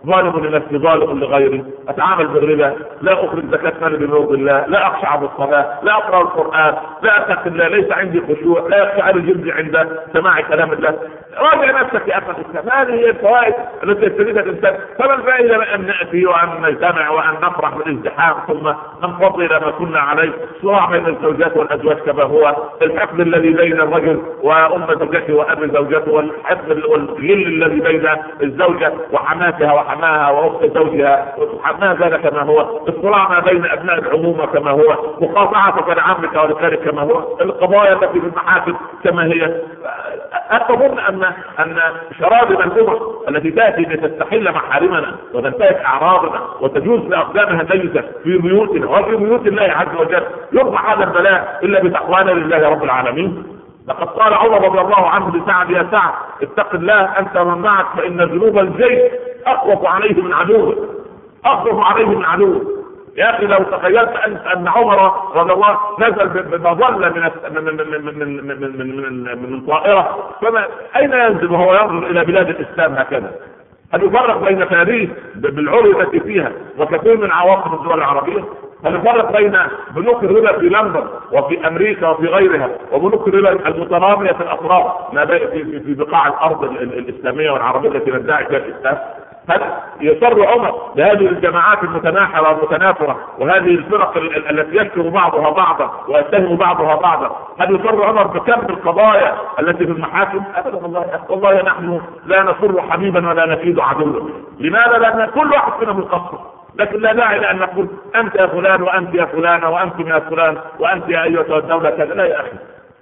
ظالم لنفسي ظالم لغيري، اتعامل بالربا، لا اخرج زكاة مالي بنور الله، لا اخشع بالصلاة، لا اقرا القرآن، لا اتقي الله، ليس عندي خشوع، لا يخشع جلدي عند سماع كلام الله. راجع نفسك يا اخي الاسلام. هذه هي الفوائد التي يستفيدها الانسان. فما الفائده من ان ناتي وان نجتمع وان نفرح بالازدحام ثم ننفض الى ما كنا عليه؟ صراع بين الزوجات والازواج كما هو، الحقد الذي بين الرجل وام زوجته واب زوجته، والحقد والغل الذي بين الزوجه وحماتها وحماها واخت زوجها، ما زال كما هو، الصراع ما بين ابناء العمومه كما هو، مقاطعتك لعمك ولخالك كما هو، القضايا التي في المحاكم كما هي. أتظن أن أن شرائع الأمة التي تأتي لتستحل محارمنا وتنتهك أعراضنا وتجوز بأقدامها النجسة في بيوتنا وفي بيوت الله عز وجل، يرفع هذا البلاء إلا بتقوانا لله رب العالمين؟ لقد قال عمر رضي الله عنه لسعد: يا سعد اتق الله أنت ومن معك، فإن ذنوب الجيش أخوف عليه من عدوه، أخوف عليه من عدوه. يا اخي لو تخيلت انت ان عمر رضي الله نزل بمظله من من من من من من من طائره، فما اين ينزل وهو ينظر الى بلاد الاسلام هكذا؟ هل يفرق بين باريس بالعري التي فيها وكثير من عواصم الدول العربيه؟ هل يفرق بين بنوك الربا في لندن وفي امريكا وفي غيرها وبنوك الربا المتراميه في الاطراف ما في في بقاع الارض الاسلاميه والعربيه التي ندعي فيها الاسلام؟ هل يصر عمر بهذه الجماعات المتناحرة والمتنافرة وهذه الفرق التي يشكر بعضها بعضا ويتهم بعضها بعضا؟ هل يصر عمر بكم القضايا التي في المحاكم؟ ابدا والله. والله نحن لا نصر حبيبا ولا نكيد عدوا. لماذا؟ لان كل واحد فينا مقصر، لكن لا داعي لان نقول انت يا فلان وانت يا فلانه وانتم يا فلان وانت يا ايتها الدوله كذا. لا يا اخي،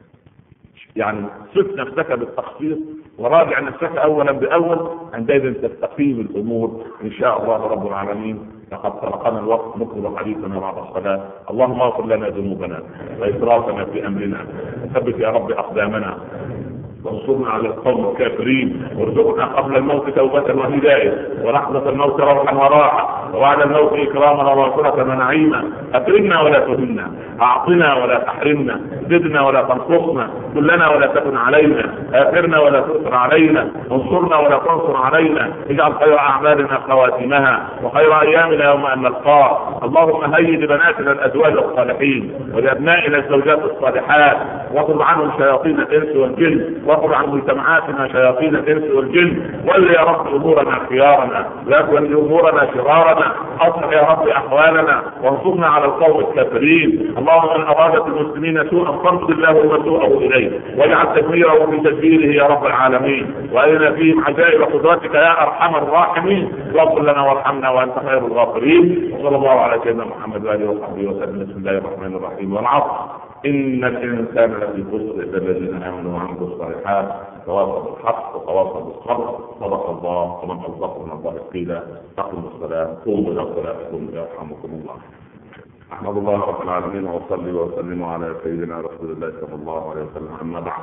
يعني صف نفسك بالتخصيص وراجع نفسك اولا باول، عندئذ تستقيم الامور ان شاء الله رب العالمين. لقد سبقنا الوقت، نكمل حديثنا بعد الصلاه. اللهم اغفر لنا ذنوبنا واسرافنا في امرنا، وثبت يا رب اقدامنا، وانصرنا على القوم الكافرين، وارزقنا قبل الموت توبة وهداية، ولحظة الموت روحا وراحة، وبعد الموت إكراما ومغفرة ونعيما. أكرمنا ولا تهنا، أعطنا ولا تحرمنا، زدنا ولا تنقصنا، كلنا ولا تكن علينا، آثرنا ولا تؤثر علينا، انصرنا ولا تنصر علينا. اجعل خير أعمالنا خواتمها، وخير أيامنا يوم أن نلقاك. اللهم هيئ لبناتنا الأزواج الصالحين، ولأبنائنا الزوجات الصالحات، واطرد عنهم شياطين الإنس والجن، واخرج عن مجتمعاتنا شياطين الانس والجن. ول يا رب امورنا خيارنا، لا تولي امورنا شرارنا. اصلح يا رب احوالنا، وانصرنا على القوم الكافرين. اللهم من اراد المسلمين سوءا فانصر الله سوءه اليه، واجعل تدميره في تدبيره يا رب العالمين، وارنا فيهم عجائب قدرتك يا ارحم الراحمين. واغفر لنا وارحمنا وانت خير الغافرين. وصلى الله على سيدنا محمد واله وصحبه وسلم. بسم الله الرحمن الرحيم. والعصر ان الانسان لفي خسر الا الذين امنوا وعملوا الصالحات تواصوا بالحق وتواصوا بالصبر. صدق الله ومن اصدق من الله قيلا. اقيموا الصلاه، قوموا الى صلاتكم يرحمكم الله. احمد الله رب العالمين واصلي واسلم على سيدنا رسول الله صلى الله عليه وسلم. اما بعد،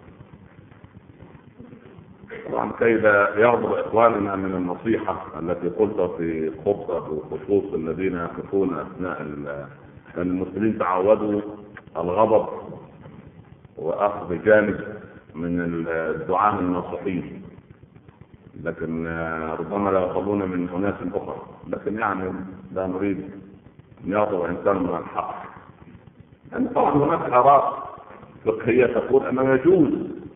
طبعا كي لا يغضب اخواننا من النصيحه التي قلت في خطبه بخصوص الذين يقفون اثناء المسلمين تعودوا الغضب واخذ جانب من الدعاة الناصحين، لكن ربما لا يقبلون من اناس اخرى. لكن يعني لا نريد ان يغضب انسان من الحق، لان يعني طبعا هناك اراء فقهيه تقول انه يجوز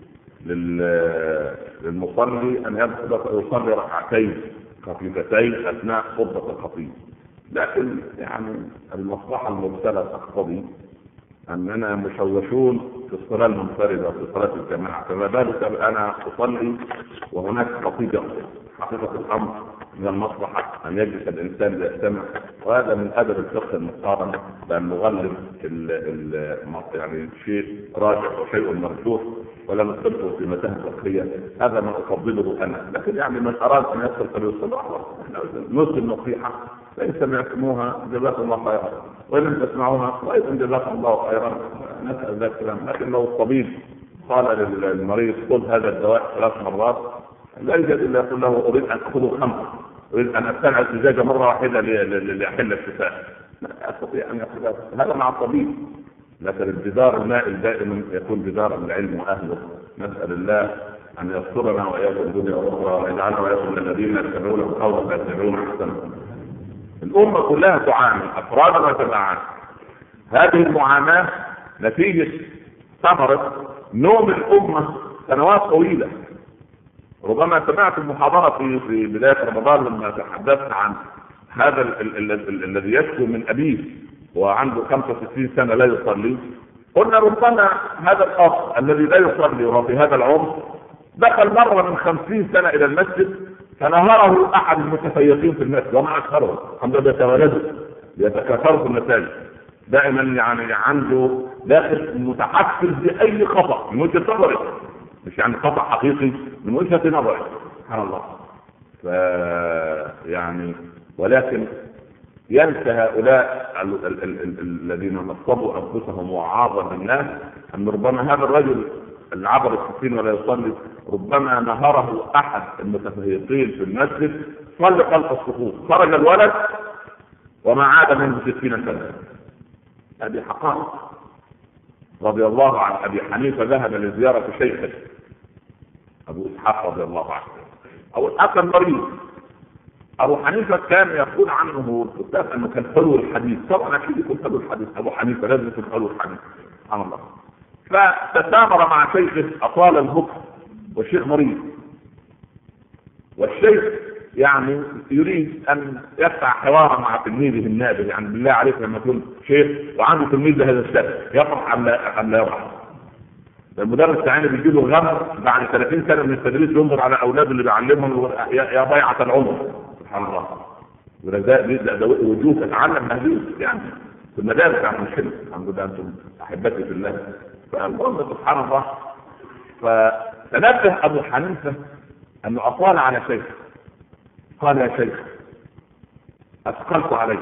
للمصلي ان يدخل يصلي ركعتين خفيفتين اثناء خطبه الخطيب، لكن يعني المصلحه المرسله تقتضي اننا مشوشون في الصلاه المنفرده في صلاه الجماعه، فما بالك انا اصلي وهناك خطيب يخطب. حقيقه الامر من المصلحه ان يجلس الانسان ليستمع، وهذا من ادب الفقه المقارنه، بان نغلب يعني شيء راجع وشيء مرجوح ولا نصرفه في متاهه فقهيه. هذا ما افضله انا، لكن يعني من اراد ان يدخل فليصلي. نص النصيحه فان سمعتموها جزاكم الله خيرا، وان لم تسمعوها وايضا جزاكم الله خيرا. نسال ذلك الكلام. لكن لو الطبيب قال للمريض خذ هذا الدواء ثلاث مرات، لا يوجد الا يقول له اريد ان اخذه خمسه، اريد ان ابتلع الزجاجه مره واحده لاحل الشفاء، لا استطيع ان ياخذها. هذا مع الطبيب. لكن الجدار المائل دائما يكون جدار العلم واهله. نسال الله ان يسترنا واياكم الدنيا والاخرى، ويجعلنا واياكم من الذين يتبعون القول فيتبعون احسنه. الامه كلها تعاني افرادا وجماعات. هذه المعاناه نتيجه ثمره نوم الامه سنوات طويله. ربما سمعت المحاضره في في بدايه رمضان لما تحدثت عن هذا الذي يشكو من ابيه وعنده خمسة وستين سنه لا يصلي. قلنا ربما هذا الاخ الذي لا يصلي وهو في هذا العمر دخل مره من خمسين سنه الى المسجد فنهره احد المتفيقين في المسجد، وما اكثره الحمد لله يتولدوا يتكاثروا في المساجد دائما، يعني عنده داخل متحفز باي خطا من وجهه نظره، مش يعني خطا حقيقي من وجهه نظره، سبحان الله. ف يعني ولكن ينسى هؤلاء الذين نصبوا انفسهم وعاظم الناس ان ربما هذا الرجل اللي عبر الستين ولا يصلي ربما نهره احد المتفيقين في المسجد، صلى خلف الصفوف، خرج الولد وما عاد منه ستين سنه. هذه حقائق. رضي الله عن ابي حنيفه ذهب لزياره شيخه ابو اسحاق رضي الله عنه. ابو اسحاق كان مريض. ابو حنيفه كان يقول عنه الكتاب انه كان حلو الحديث، طبعا اكيد يكون حلو الحديث، ابو حنيفه لازم يكون حلو الحديث، سبحان الله. فتسامر مع شيخه اطال البكر والشيخ مريض، والشيخ يعني يريد ان يفتح حوارا مع تلميذه النابه، يعني بالله عليك لما يكون شيخ وعنده تلميذ بهذا السن يفرح ام لا ام لا يفرح؟ المدرس الثاني بيجي له غم بعد ثلاثين سنه من التدريس ينظر على اولاده اللي بيعلمهم يا ضيعه العمر، سبحان الله. وده وجوه تتعلم هذه يعني في المدارس، يعني مش كده. الحمد لله انتم احبتي في الله. فالمهم سبحان الله. فتنبه ابو حنيفه انه اطال على شيخ، قال يا شيخ اثقلت عليك.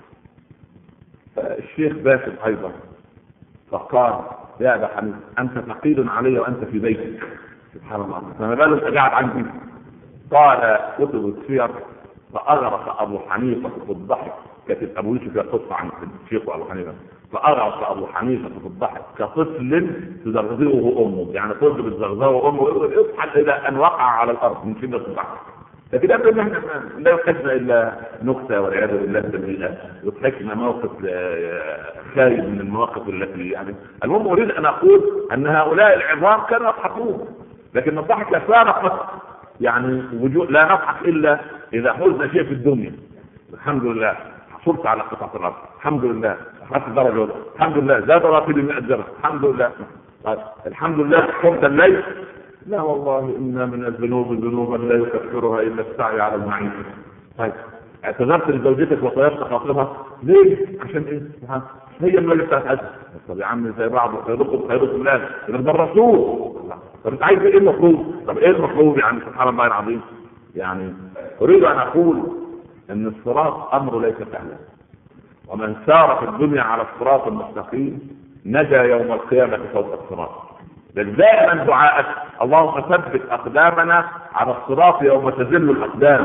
فالشيخ باسل ايضا فقال يا ابا حنيفه انت ثقيل علي وانت في بيتك، سبحان الله، فما بالك انت قاعد عندي. قال كتب السير فاغرق ابو حنيفه في الضحك، كتب ابو يوسف يقص عن الشيخ ابو حنيفه، فاغرق ابو حنيفه في الضحك كطفل تزغزغه امه، يعني طفل بتزغزغه امه يضحك الى ان وقع على الارض من شده الضحك. لكن قبل ما احنا لا يضحكنا الا نكته والعياذ بالله سبيلا، يضحكنا موقف خارج من المواقف التي يعني. المهم اريد ان اقول ان هؤلاء العظام كانوا يضحكون، لكن الضحك لا فقط يعني وجود، لا نضحك الا اذا حزنا شيء في الدنيا. الحمد لله حصلت على قطعه الارض، الحمد لله اخذت درجه، الحمد لله زاد راتبي مئة درجه، الحمد لله. طيب الحمد لله قمت الليل، لا والله إنا من الذنوب ذنوبا لا يكفرها إلا السعي على المعيشة. طيب اعتذرت لزوجتك وطيبت خاطرها ليه؟ عشان إيه؟ هي اللي بتاعت. طب يا عم زي بعض خيركم خيركم الله، ده الرسول. طب أنت عايز إيه المفروض؟ طب إيه المفروض يعني؟ سبحان الله العظيم. يعني أريد أن أقول إن الصراط أمر ليس سهلا، ومن سار في الدنيا على الصراط المستقيم نجا يوم القيامة فوق الصراط. دائما دعاءك اللهم ثبت اقدامنا على الصراط يوم تزل الاقدام.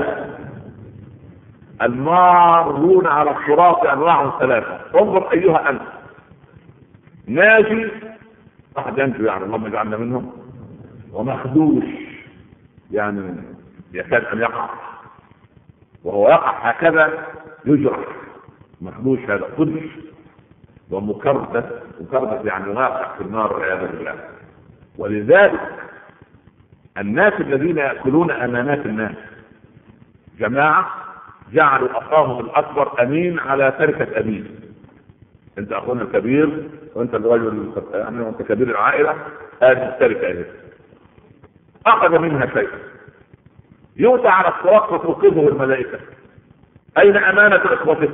المارون على الصراط انواع ثلاثه، انظر ايها انت. ناجي واحد ينجو يعني اللهم اجعلنا منهم، ومخدوش يعني يكاد ان يقع، وهو يقع هكذا يجرح. مخدوش هذا قدش، ومكردس، مكردس يعني واقع في النار والعياذ بالله. ولذلك الناس الذين يأكلون أمانات الناس جماعة جعلوا أخاهم الأكبر أمين على تركة أمين. أنت أخونا الكبير وأنت الرجل يعني وأنت كبير العائلة، هذه التركة أهي. أخذ منها شيء يؤتى على الصراط فتوقظه الملائكة، أين أمانة إخوتك؟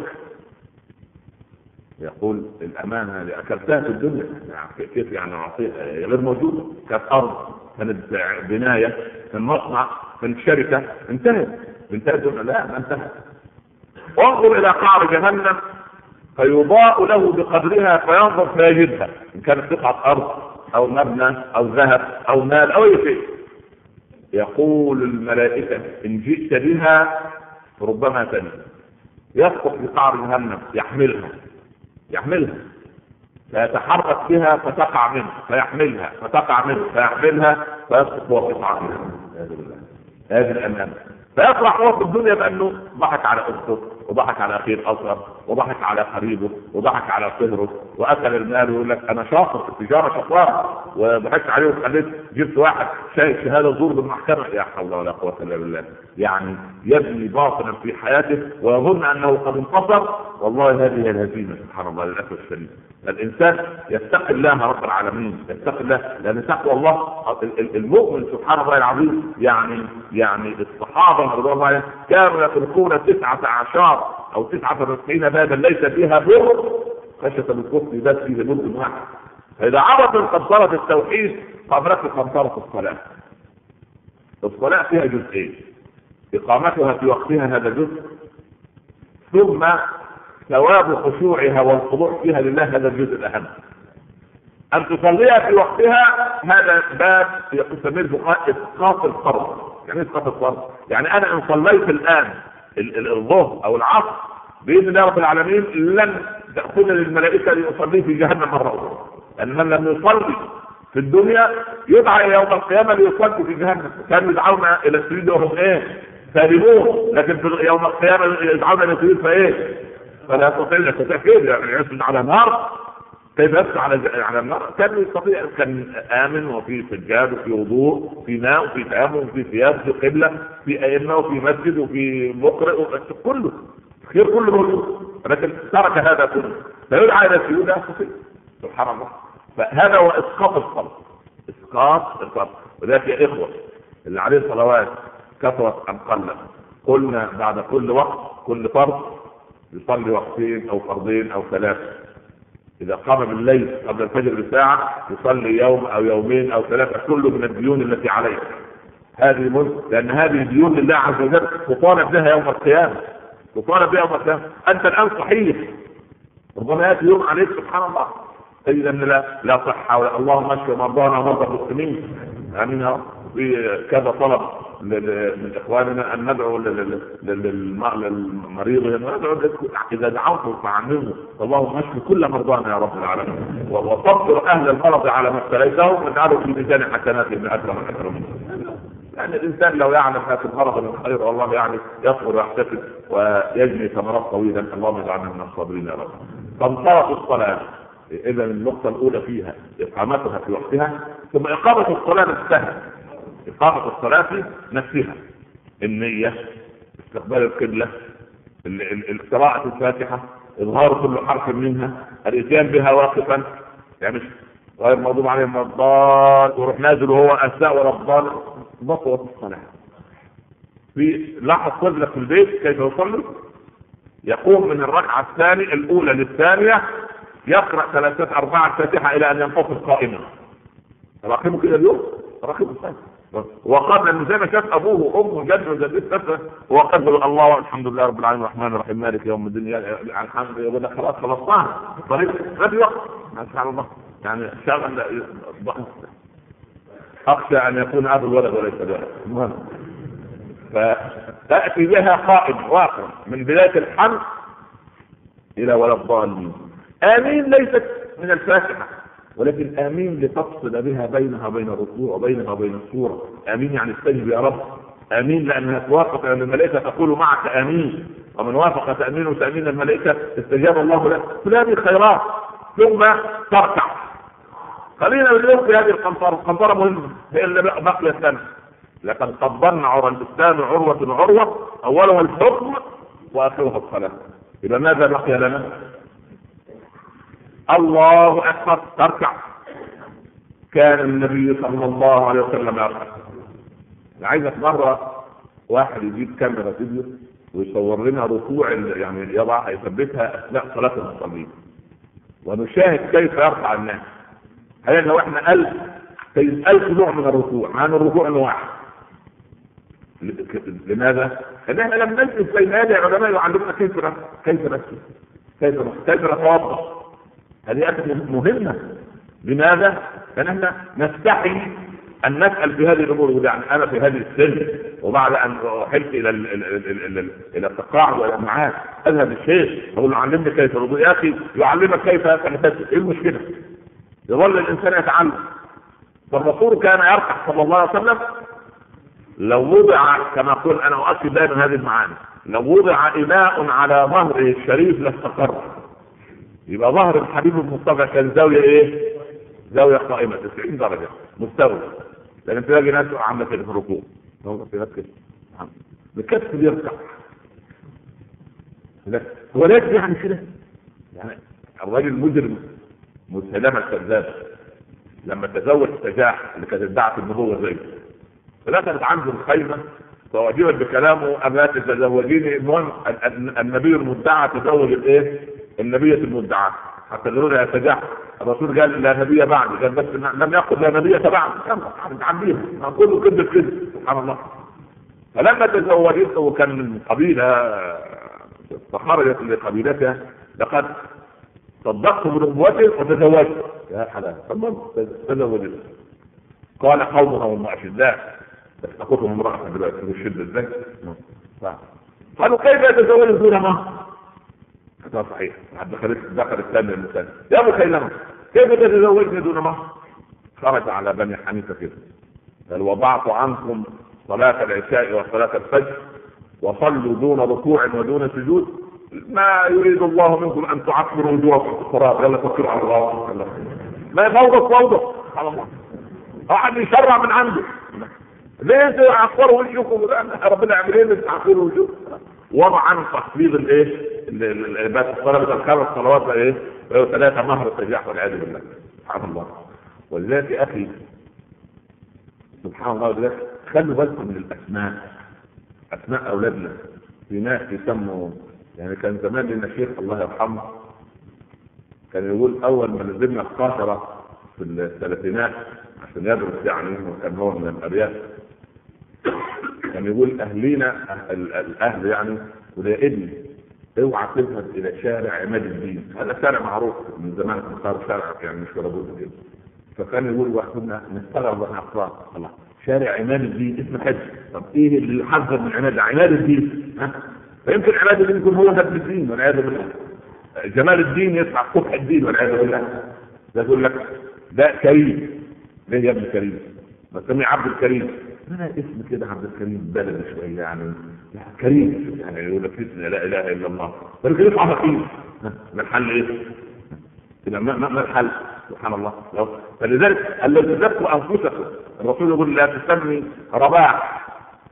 يقول الأمانة اللي أكلتها في الدنيا يعني كيف يعني أعطيها غير موجودة، كانت أرض، كانت بناية، كان مصنع، كانت شركة، انتهت انتهت لا ما انتهت. انظر إلى قعر جهنم فيضاء له بقدرها فينظر فيجدها، إن كانت قطعة أرض أو مبنى أو ذهب أو مال أو أي شيء. يقول الملائكة إن جئت بها ربما تنام، يسقط في قعر جهنم يحملها يحملها فيتحرك بها فتقع منه، فيحملها فتقع منه، فيحملها فيسقط هو في طاعة الله. هذه الأمانة. فيفرح هو في الدنيا بأنه ضحك على أخته وضحك على أخيه الأصغر وضحك على قريبه وضحك على صهره وأكل المال ويقول لك أنا شاطر في التجارة شطار وضحكت عليه وخليت جبت واحد شايف شهادة زور بالمحكمة. يا حول ولا قوة إلا بالله. يعني يبني باطنا في حياته ويظن أنه قد انتصر. والله هذه هي الهزيمة سبحان الله للأسف الشديد. الإنسان يتقي الله رب العالمين، يتقي الله، لأن تقوى الله المؤمن سبحان الله العظيم. يعني يعني الصحابة رضي الله عنهم كانوا يخلقون تسعة عشر أو تسعة وتسعين بابا ليس فيها بر خشية بالكفر بس فيه بر واحد. فإذا عرف قنطرة التوحيد قابلته قنطرة الصلاة. الصلاة فيها جزئين، إقامتها في وقتها هذا جزء، ثم ثواب خشوعها والخضوع فيها لله هذا الجزء الأهم. أن تصليها في وقتها هذا باب يسميه إسقاط الفرض. يعني إسقاط الفرض يعني أنا إن صليت الآن الظهر أو العصر بإذن الله رب العالمين لن تأخذني الملائكة ليصلي في جهنم مرة أخرى، لأن من لم يصلي في الدنيا يدعى يوم القيامة ليصلي في جهنم. كانوا يدعون إلى السجود وهم إيه؟ سالمون، لكن في يوم القيامة يدعون إلى السجود فإيه؟ فلا يستطيع كيف يعني يسجد على نار، كيف يسجد على على النار؟ كان يستطيع، كان آمن وفي سجاد وفي وضوء في ماء وفي تيمم وفي ثياب وفي قبلة في أئمة وفي مسجد وفي مقرئ كله خير كله موجود، لكن ترك هذا كله فيدعى إلى السجود لا يستطيع سبحان الله. فهذا هو إسقاط الصلاة، إسقاط الصلاة. وذلك يا إخوة اللي عليه صلوات كثرت أم قلت قلنا بعد كل وقت كل فرض يصلي وقتين أو فرضين أو ثلاثة. إذا قام بالليل قبل الفجر بساعة يصلي يوم أو يومين أو ثلاثة، كله من الديون التي عليه. هذه ملك، لأن هذه ديون لله عز وجل تطالب بها يوم القيامة، تطالب بها يوم القيامة. أنت الآن صحيح ربما يأتي يوم عليك سبحان الله تجد أن لا لا صحة ولا اللهم اشف مرضانا ومرضى المسلمين آمين يا رب. في كذا طلب من إخواننا أن ندعو للمريض، إذا دعوته فعنه اللهم اشف كل مرضانا يا رب العالمين وصبر أهل المرض على ما ابتليتهم واجعله في ميزان حسناتهم أكرم أكرم. يعني الإنسان لو يعلم ما في المرض من خير والله يعني يصبر ويحتسب ويجني ثمرات طويلة. اللهم اجعلنا من الصابرين يا رب. فانطلقت الصلاة إذا النقطة الأولى فيها إقامتها في وقتها، ثم إقامة الصلاة نفسها. إقامة الصلاة نفسها النية، استقبال القبلة، قراءة الفاتحة، إظهار كل حرف منها، الإتيان بها واقفا، يعني مش غير موضوع عليهم الضال وروح نازل وهو أساء ولا الضال. بطوة الصلاة في لاحظ قبلة في البيت كيف يصلي، يقوم من الركعة الثانية الأولى للثانية يقرأ ثلاثة أربعة الفاتحة إلى أن ينتصف قائما. راقبه كده اليوم راقبه الثاني. وقبل أن زي ما شاف أبوه وأمه جد وجدت نفسه وقبل الله الحمد لله رب العالمين الرحمن الرحيم مالك يوم الدنيا الحمد لله خلاص خلصناها طريق ما في وقت سبحان الله. يعني شغل أخشى أن يكون هذا الولد وليس الولد. المهم فتأتي بها قائم واقع من بداية الحمد إلى ولا الضالين. آمين ليست من الفاتحة ولكن آمين لتفصل بها بينها وبين الركوع وبينها وبين السورة. آمين يعني استجب يا رب. آمين لأنها توافق أن الملائكة تقول معك آمين، ومن وافق تأمين وتأمين الملائكة استجاب الله له. فلان خيرات. ثم تركع. خلينا باليوم في هذه القنطرة. القنطرة مهمة هي اللي بقي السنة. لكن قدرنا عرى الإسلام عروة عروة أولها الحكم وآخرها الصلاة. إذا ماذا بقي لنا؟ الله أكبر تركع. كان النبي صلى الله عليه وسلم يركع. عايزك مرة واحد يجيب كاميرا فيديو ويصور لنا ركوع يعني يضع يثبتها أثناء صلاة المصلين ونشاهد كيف يركع الناس. هل لو احنا ألف كيف ألف نوع من الركوع مع أن الركوع واحد. لماذا؟ لأن احنا لم نجلس بين يدي علماء يعلمنا كيف كيف نسجد كيف كيف نتوضا. هذه أمر مهمة. لماذا؟ لأن احنا نستحي أن نسأل في هذه الأمور. يعني أنا في هذه السن وبعد أن حلت إلى ال ال ال ال إلى التقاعد وإلى المعاد أذهب الشيخ أقول له علمني كيف الوضوء. يا أخي يعلمك كيف تنفس. إيه المشكلة؟ يظل الإنسان يتعلم. فالرسول كان يركع صلى الله عليه وسلم لو وضع، كما قلت انا اؤكد دائما هذه المعاني، لو وضع اناء على ظهره الشريف لاستقر. يبقى ظهر الحبيب المصطفى كان زاويه ايه؟ زاويه قائمه تسعين درجه مستوى. لكن تلاقي ناس عامله في الركوع بكتف بيركع، ولكن يعني كده يعني الراجل مجرم مسلمه الكذاب لما تزوج سجاح اللي كانت ادعت النبوه زيه، فدخلت عنده الخيمه فوجبت بكلامه اما تتزوجيني. المهم النبي المدعى تزوج الايه؟ النبيه المدعاه حتى يقولوا لها سجاح. الرسول قال لا نبي بعد، قال بس لم يقل لا نبي بعد، كان عاملين كله كذب كذب سبحان الله. فلما تزوجت وكان من قبيله فخرجت لقبيلتها لقد صدقت بنبوته وتزوجت يا حلال تزوجت. قال قومنا والمعشداء بس تقولهم امرأة دلوقتي بالشدة ازاي؟ قالوا كيف يتزوج دون مهر؟ هذا صحيح. دخلت دخل الثاني المثال يا ابو خيلمة كيف تتزوجني دون مهر؟ خرج على بني حنيفة كده قال وضعت عنكم صلاة العشاء وصلاة الفجر وصلوا دون ركوع ودون سجود، ما يريد الله منكم ان تعطروا وجوهكم التراب، يلا فكروا على الله. ما فوضى فوضى على الله، واحد يشرع من عنده ليه انتوا عصروا وجهكم؟ ربنا يعمل ايه اللي تعصروا وجوهكم؟ وضع عن تخفيض الايه بس الصلاه الخمس صلوات ايه ثلاثه مهر السجاح والعياذ بالله سبحان الله. ولذلك يا اخي سبحان الله ولذلك خلوا بالكم من الاسماء، اسماء اولادنا. في ناس يسموا يعني كان زمان لنا شيخ الله يرحمه كان يقول اول ما نزلنا القاهره في الثلاثينات عشان يدرس يعني وكان هو من الارياف كان يقول اهلينا الاهل يعني ولا ابني اوعى تذهب الى شارع عماد الدين، هذا شارع معروف من زمان صار شارع يعني مش ولا بد كده. فكان يقول واحنا نستغرب واحنا اطفال الله شارع عماد الدين اسم حج، طب ايه اللي حذر من عماد عماد الدين؟ ها فيمكن عماد الدين يكون هو هدف الدين والعياذ بالله، جمال الدين يطلع قبح الدين والعياذ بالله. ده يقول لك ده كريم، ليه يا ابن كريم؟ ما تسميه عبد الكريم، انا اسم كده عبد الكريم بلد شويه يعني كريم يعني يقول لك لا اله الا الله، ولكن يطلع فقير من الحل ايه؟ ما ما الحل؟ سبحان الله. فلذلك الذي زكوا انفسكم الرسول يقول لا تسمي رباح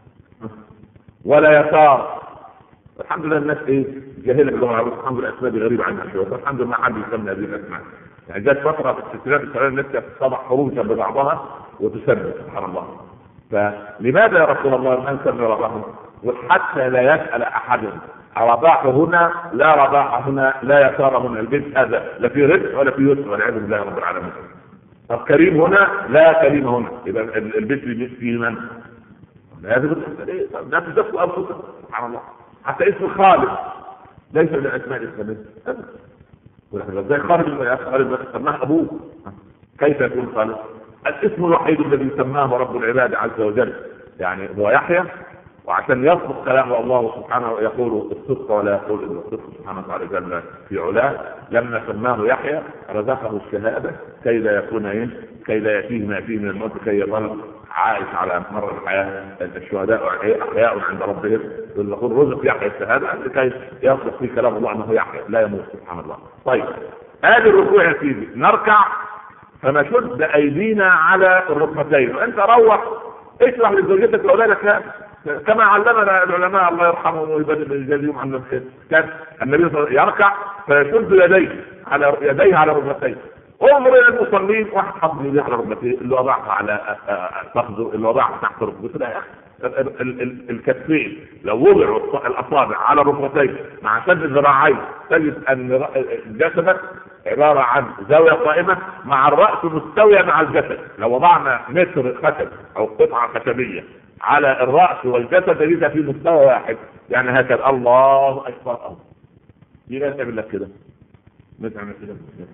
ولا يسار. الحمد لله الناس ايه جاهله باللغه العربيه، الحمد لله الاسماء دي غريبه عنها شويه، الحمد لله ما حد يسمي هذه الاسماء. يعني جت فتره في الستينات السبعينات الناس تصبح حروفا ببعضها وتسمي سبحان الله. فلماذا يا رسول الله ما نسمي رباحهم؟ وحتى لا يسال احد رباح هنا لا رباح هنا لا يسار هنا، البيت هذا لا في رزق ولا في يسر والعياذ بالله رب العالمين. طب كريم هنا لا كريم هنا، يبقى البيت فيه من؟ هذا لا تزكوا انفسكم سبحان الله. حتى اسم خالد ليس من الاسماء الاسلاميه ابدا. ازاي خالد يا خالد سماه ابوه؟ كيف يكون خالد؟ الاسم الوحيد الذي سماه رب العباد عز وجل يعني هو يحيى، وعشان يصدق كلام الله سبحانه يقول الصدق ولا يقول الا الصدق سبحانه وتعالى جل في علاه. لما سماه يحيى رزقه الشهاده كي لا يكون ايه؟ كي لا ياتيه ما فيه من الموت، كي يظل عائش على مر الحياه. الشهداء احياء عند ربهم، يقول رزق يحيى الشهاده لكي يصدق في كلام الله انه يحيى لا يموت سبحان الله. طيب ادي الركوع يا سيدي، نركع فنشد ايدينا على الركبتين، وانت روح اشرح لزوجتك واولادك كما علمنا العلماء الله يرحمهم ويجازيهم عنا الخير. كان النبي صلى الله عليه وسلم يركع فيشد يديه على يديه على ركبتيه. انظر الى المصلين واحد حط يديه على ركبتيه، اللي وضعها على فخذه، اللي وضعها تحت ركبته. لا يا اخي الكتفين لو وضعوا الاصابع على ركبتين مع شد الذراعين تجد ان جسدك عباره عن زاويه قائمه مع الراس مستويه مع الجسد. لو وضعنا متر خشب او قطعه خشبيه على الراس والجسد تجدها في مستوى واحد، يعني هكذا الله اكبر. الله ليه تعمل لك كده؟ ما تعمل كده.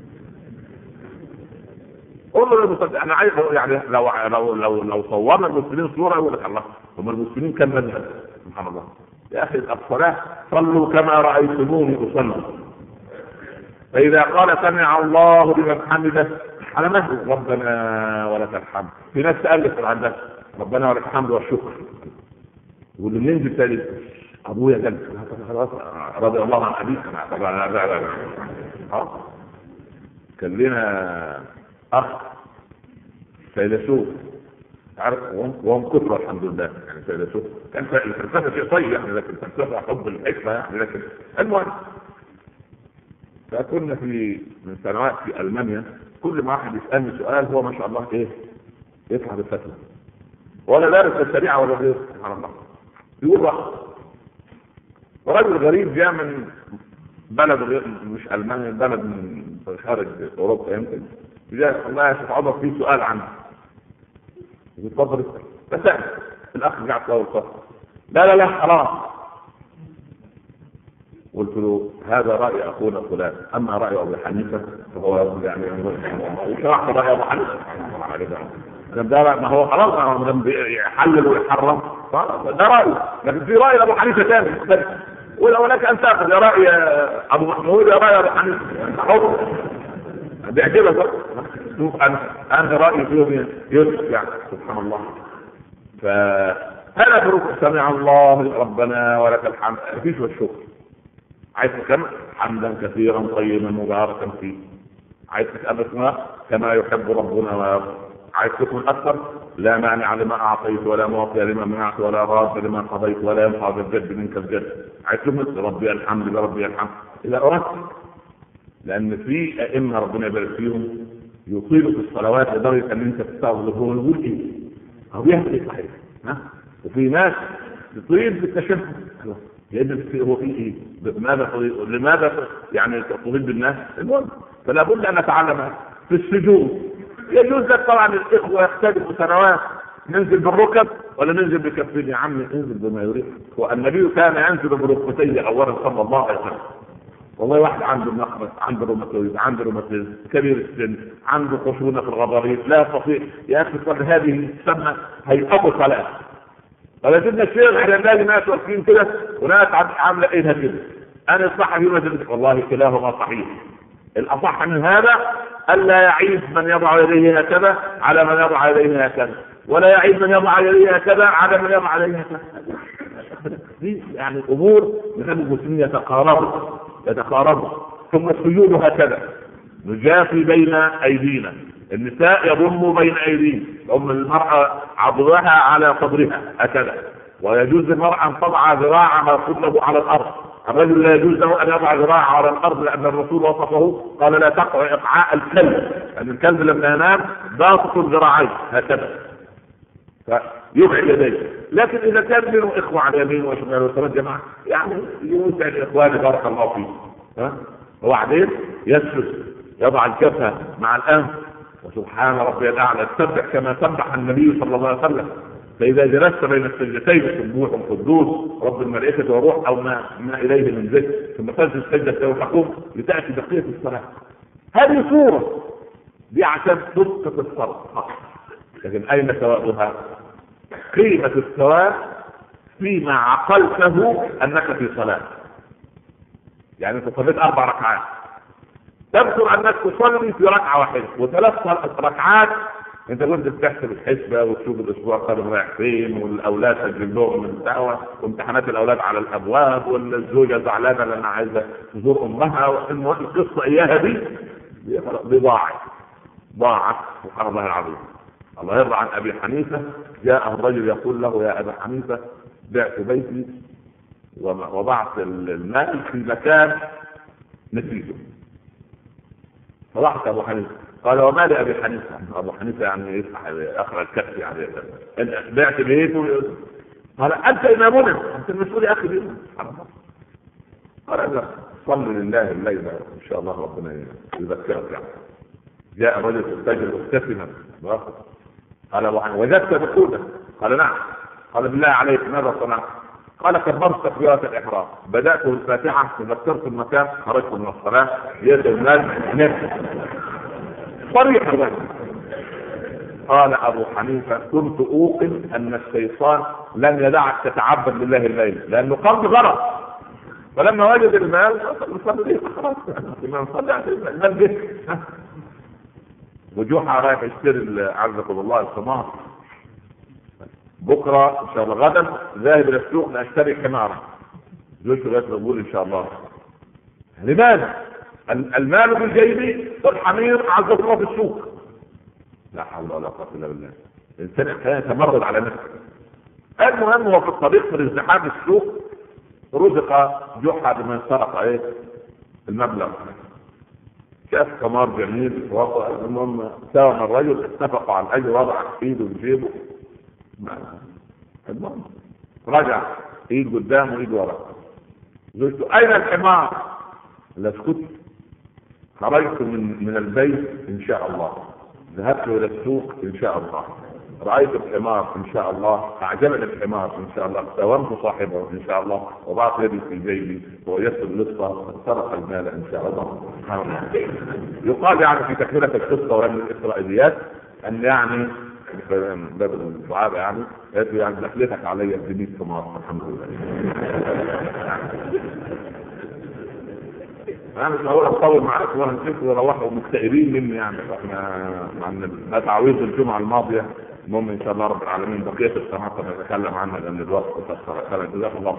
انظر انا عايز يعني لو لو لو لو صورنا المسلمين صوره يقول لك الله هم المسلمين كم منهم سبحان الله. يا اخي الصلاه صلوا كما رايتموني اصلي، فاذا قال سمع الله لمن حمده على مهله ربنا ولك الحمد. في ناس تألف عندك ربنا ولك الحمد والشكر، يقول له ننزل تاني ابويا جلس خلاص رضي الله عن ابيك. اه كان لنا اخ فيلسوف عارف وهم كثر الحمد لله يعني فيلسوف، كان الفلسفه شيء طيب يعني، لكن الفلسفه حب الحكمه يعني. لكن المهم فكنا في من سنوات في المانيا، كل ما واحد يسالني سؤال هو ما شاء الله ايه يطلع بالفتوى، ولا دارس الشريعه ولا غيره سبحان الله، يقول رأي. ورجل غريب جاء من بلد مش المانيا، بلد من خارج اوروبا يمكن، جاء الله يا شيخ عمر في سؤال عنه، يتفضل اسال. فسال الاخ قاعد في اول صف، لا لا لا خلاص. قلت له هذا راي اخونا فلان، اما راي ابو حنيفه فهو يعني وشرحت راي ابو حنيفه ده ما هو خلاص يحلل ويحرم ده راي، لكن في راي ابو حنيفه ثاني مختلف، ولو لك ان تاخذ يا راي ابو محمود يا راي ابو حنيفه حر بيعجبك. شوف انا انا رايي فيهم يوسف يعني سبحان الله. فهذا فروق سمع الله ربنا ولك الحمد مفيش والشكر. عايز تكمل حمدا كثيرا طيبا مباركا فيه، عايز تكمل كما يحب ربنا ويرضى، عايز تكون اكثر لا مانع لما اعطيت ولا معطي لما منعت ولا راد لما قضيت ولا ينفع الجد منك الجد، عايز تكون ربي الحمد لربي الحمد اذا اردت. لان في ائمه ربنا يبارك فيهم يطيلوا في الصلوات لدرجه ان انت تستغفر هو يقول ايه هو بيحكي صحيح ها، وفي ناس تطيل بالتشهد لان هو في ايه لماذا لماذا يعني تطيل بالناس. المهم فلا بد ان نتعلم في السجود. يجوز لك طبعا الاخوه يختلفوا سنوات، ننزل بالركب ولا ننزل بكفين؟ يا عم انزل بما يريد. والنبي كان ينزل بركبتيه اولا صلى الله عليه وسلم. والله واحد عنده النقرس، عنده روماتويد، عنده روماتيزم، كبير السن، عنده خشونه في الغضاريف، لا يستطيع يا اخي صلى هذه تسمى هيئه صلاه. فلازمنا الشيخ احنا نلاقي ناس واقفين كده وناس عامله ايدها كده. انا الصح في مسجد والله كلاهما صحيح. الاصح من هذا الا يعيب من يضع يديه هكذا على من يضع يديه هكذا، ولا يعيب من يضع يديه هكذا على من يضع يديه هكذا. دي يعني امور نخلي المسلمين يتقاربوا يتقاربوا. ثم السجود هكذا نجافي بين ايدينا، النساء يضموا بين ايديهم، ام المراه عضلها على صدرها هكذا، ويجوز للمراه ان تضع ذراعها كله على الارض. الرجل لا يجوز له ان يضع ذراعه على الارض لان الرسول وصفه قال لا تقع اقعاء الكلب، لان الكلب لما ينام باسط الذراعين هكذا فيقع يديه. لكن اذا كان منهم اخوه على يمين وشمال وثلاث جماعه يعني يوسع الاخوان بارك الله فيهم ها، وبعدين يسجد يضع الكفه مع الانف وسبحان ربي الاعلى تسبح كما سبح النبي صلى الله عليه وسلم. فاذا جلست بين السجدتين سبوح قدوس رب الملائكه والروح او ما, ما اليه من ذكر، ثم تسجد السجده وتقوم لتاتي بقيه الصلاه. هذه صوره دي عشان تسقط الصلاه، لكن اين ثوابها؟ قيمه الثواب فيما عقلته انك في صلاه. يعني انت صليت اربع ركعات، تذكر انك تصلي في ركعه واحده، وثلاث ركعات انت كنت بتحسب الحسبه وتشوف الاسبوع قادم رايح فين، والاولاد تجيب لهم الدعوه وامتحانات الاولاد على الابواب، والزوجه زعلانه لانها عايزه تزور امها، والمهم القصه اياها دي دي ضاعت ضاعت سبحان الله العظيم. الله يرضى عن ابي حنيفه، جاء الرجل يقول له يا ابا حنيفه بعت بيتي وضعت المال في مكان نسيته. فضحك ابو حنيفه قال وما لابي حنيفه؟ ابو حنيفه يعني يفتح اخر الكف يعني بعت بيته. قال انت امامنا انت المسؤول يا اخي بينا. قال صل لله الليله ان شاء الله ربنا يذكرك يعني. جاء الرجل التاجر مبتسما قال ابو حنيفه وجدت بقوده؟ قال نعم. قال بالله عليك ماذا صنعت؟ قال كبرت تكبيرة الإحرام، بدأت بالفاتحة تذكرت المكان خرجت من الصلاة يد المال نفسي صريح بس. قال أبو حنيفة كنت أوقن أن الشيطان لن يدعك تتعبد لله الليل لأنه قلب غرض، فلما وجد المال نصلي ليه خلاص لما نصلي المال جه. وجوحة رايح يشتري عزكم الله الخمار، بكره ان شاء الله غدا ذاهب الى السوق لاشتري حمارا، زوجته قالت له قول ان شاء الله. لماذا؟ المال بالجيب والحمير عزكم الله في السوق. لا حول ولا قوه الا بالله. الانسان كان يتمرد على نفسه. المهم هو في الطريق في ازدحام السوق رزق جحا بما سرق ايه المبلغ، شاف حمار جميل وضع. المهم ساوم الرجل، اتفقوا على الاجر، وضع ايده في جيبه. المهم رجع ايد قدامه وايد ورا. زوجته اين الحمار؟ لا اسكت، خرجت من من البيت ان شاء الله، ذهبت الى السوق ان شاء الله، رايت الحمار ان شاء الله، اعجبني الحمار ان شاء الله، ساومت صاحبه ان شاء الله، وضعت يدي في جيبي ووجدت اللصه، سرق المال ان شاء الله. يقال يعني في تكمله القصه ومن الاسرائيليات ان يعني باب الصعابه يعني يعني دخلتك علي بمية حمار الحمد لله. انا مش هقول اطول معاكم وانا نسيت وروحوا مكتئبين مني يعني، احنا مع تعويض الجمعه الماضيه. المهم ان شاء الله رب العالمين بقيه السنوات نتكلم عنها لان الوقت تاخر. جزاك الله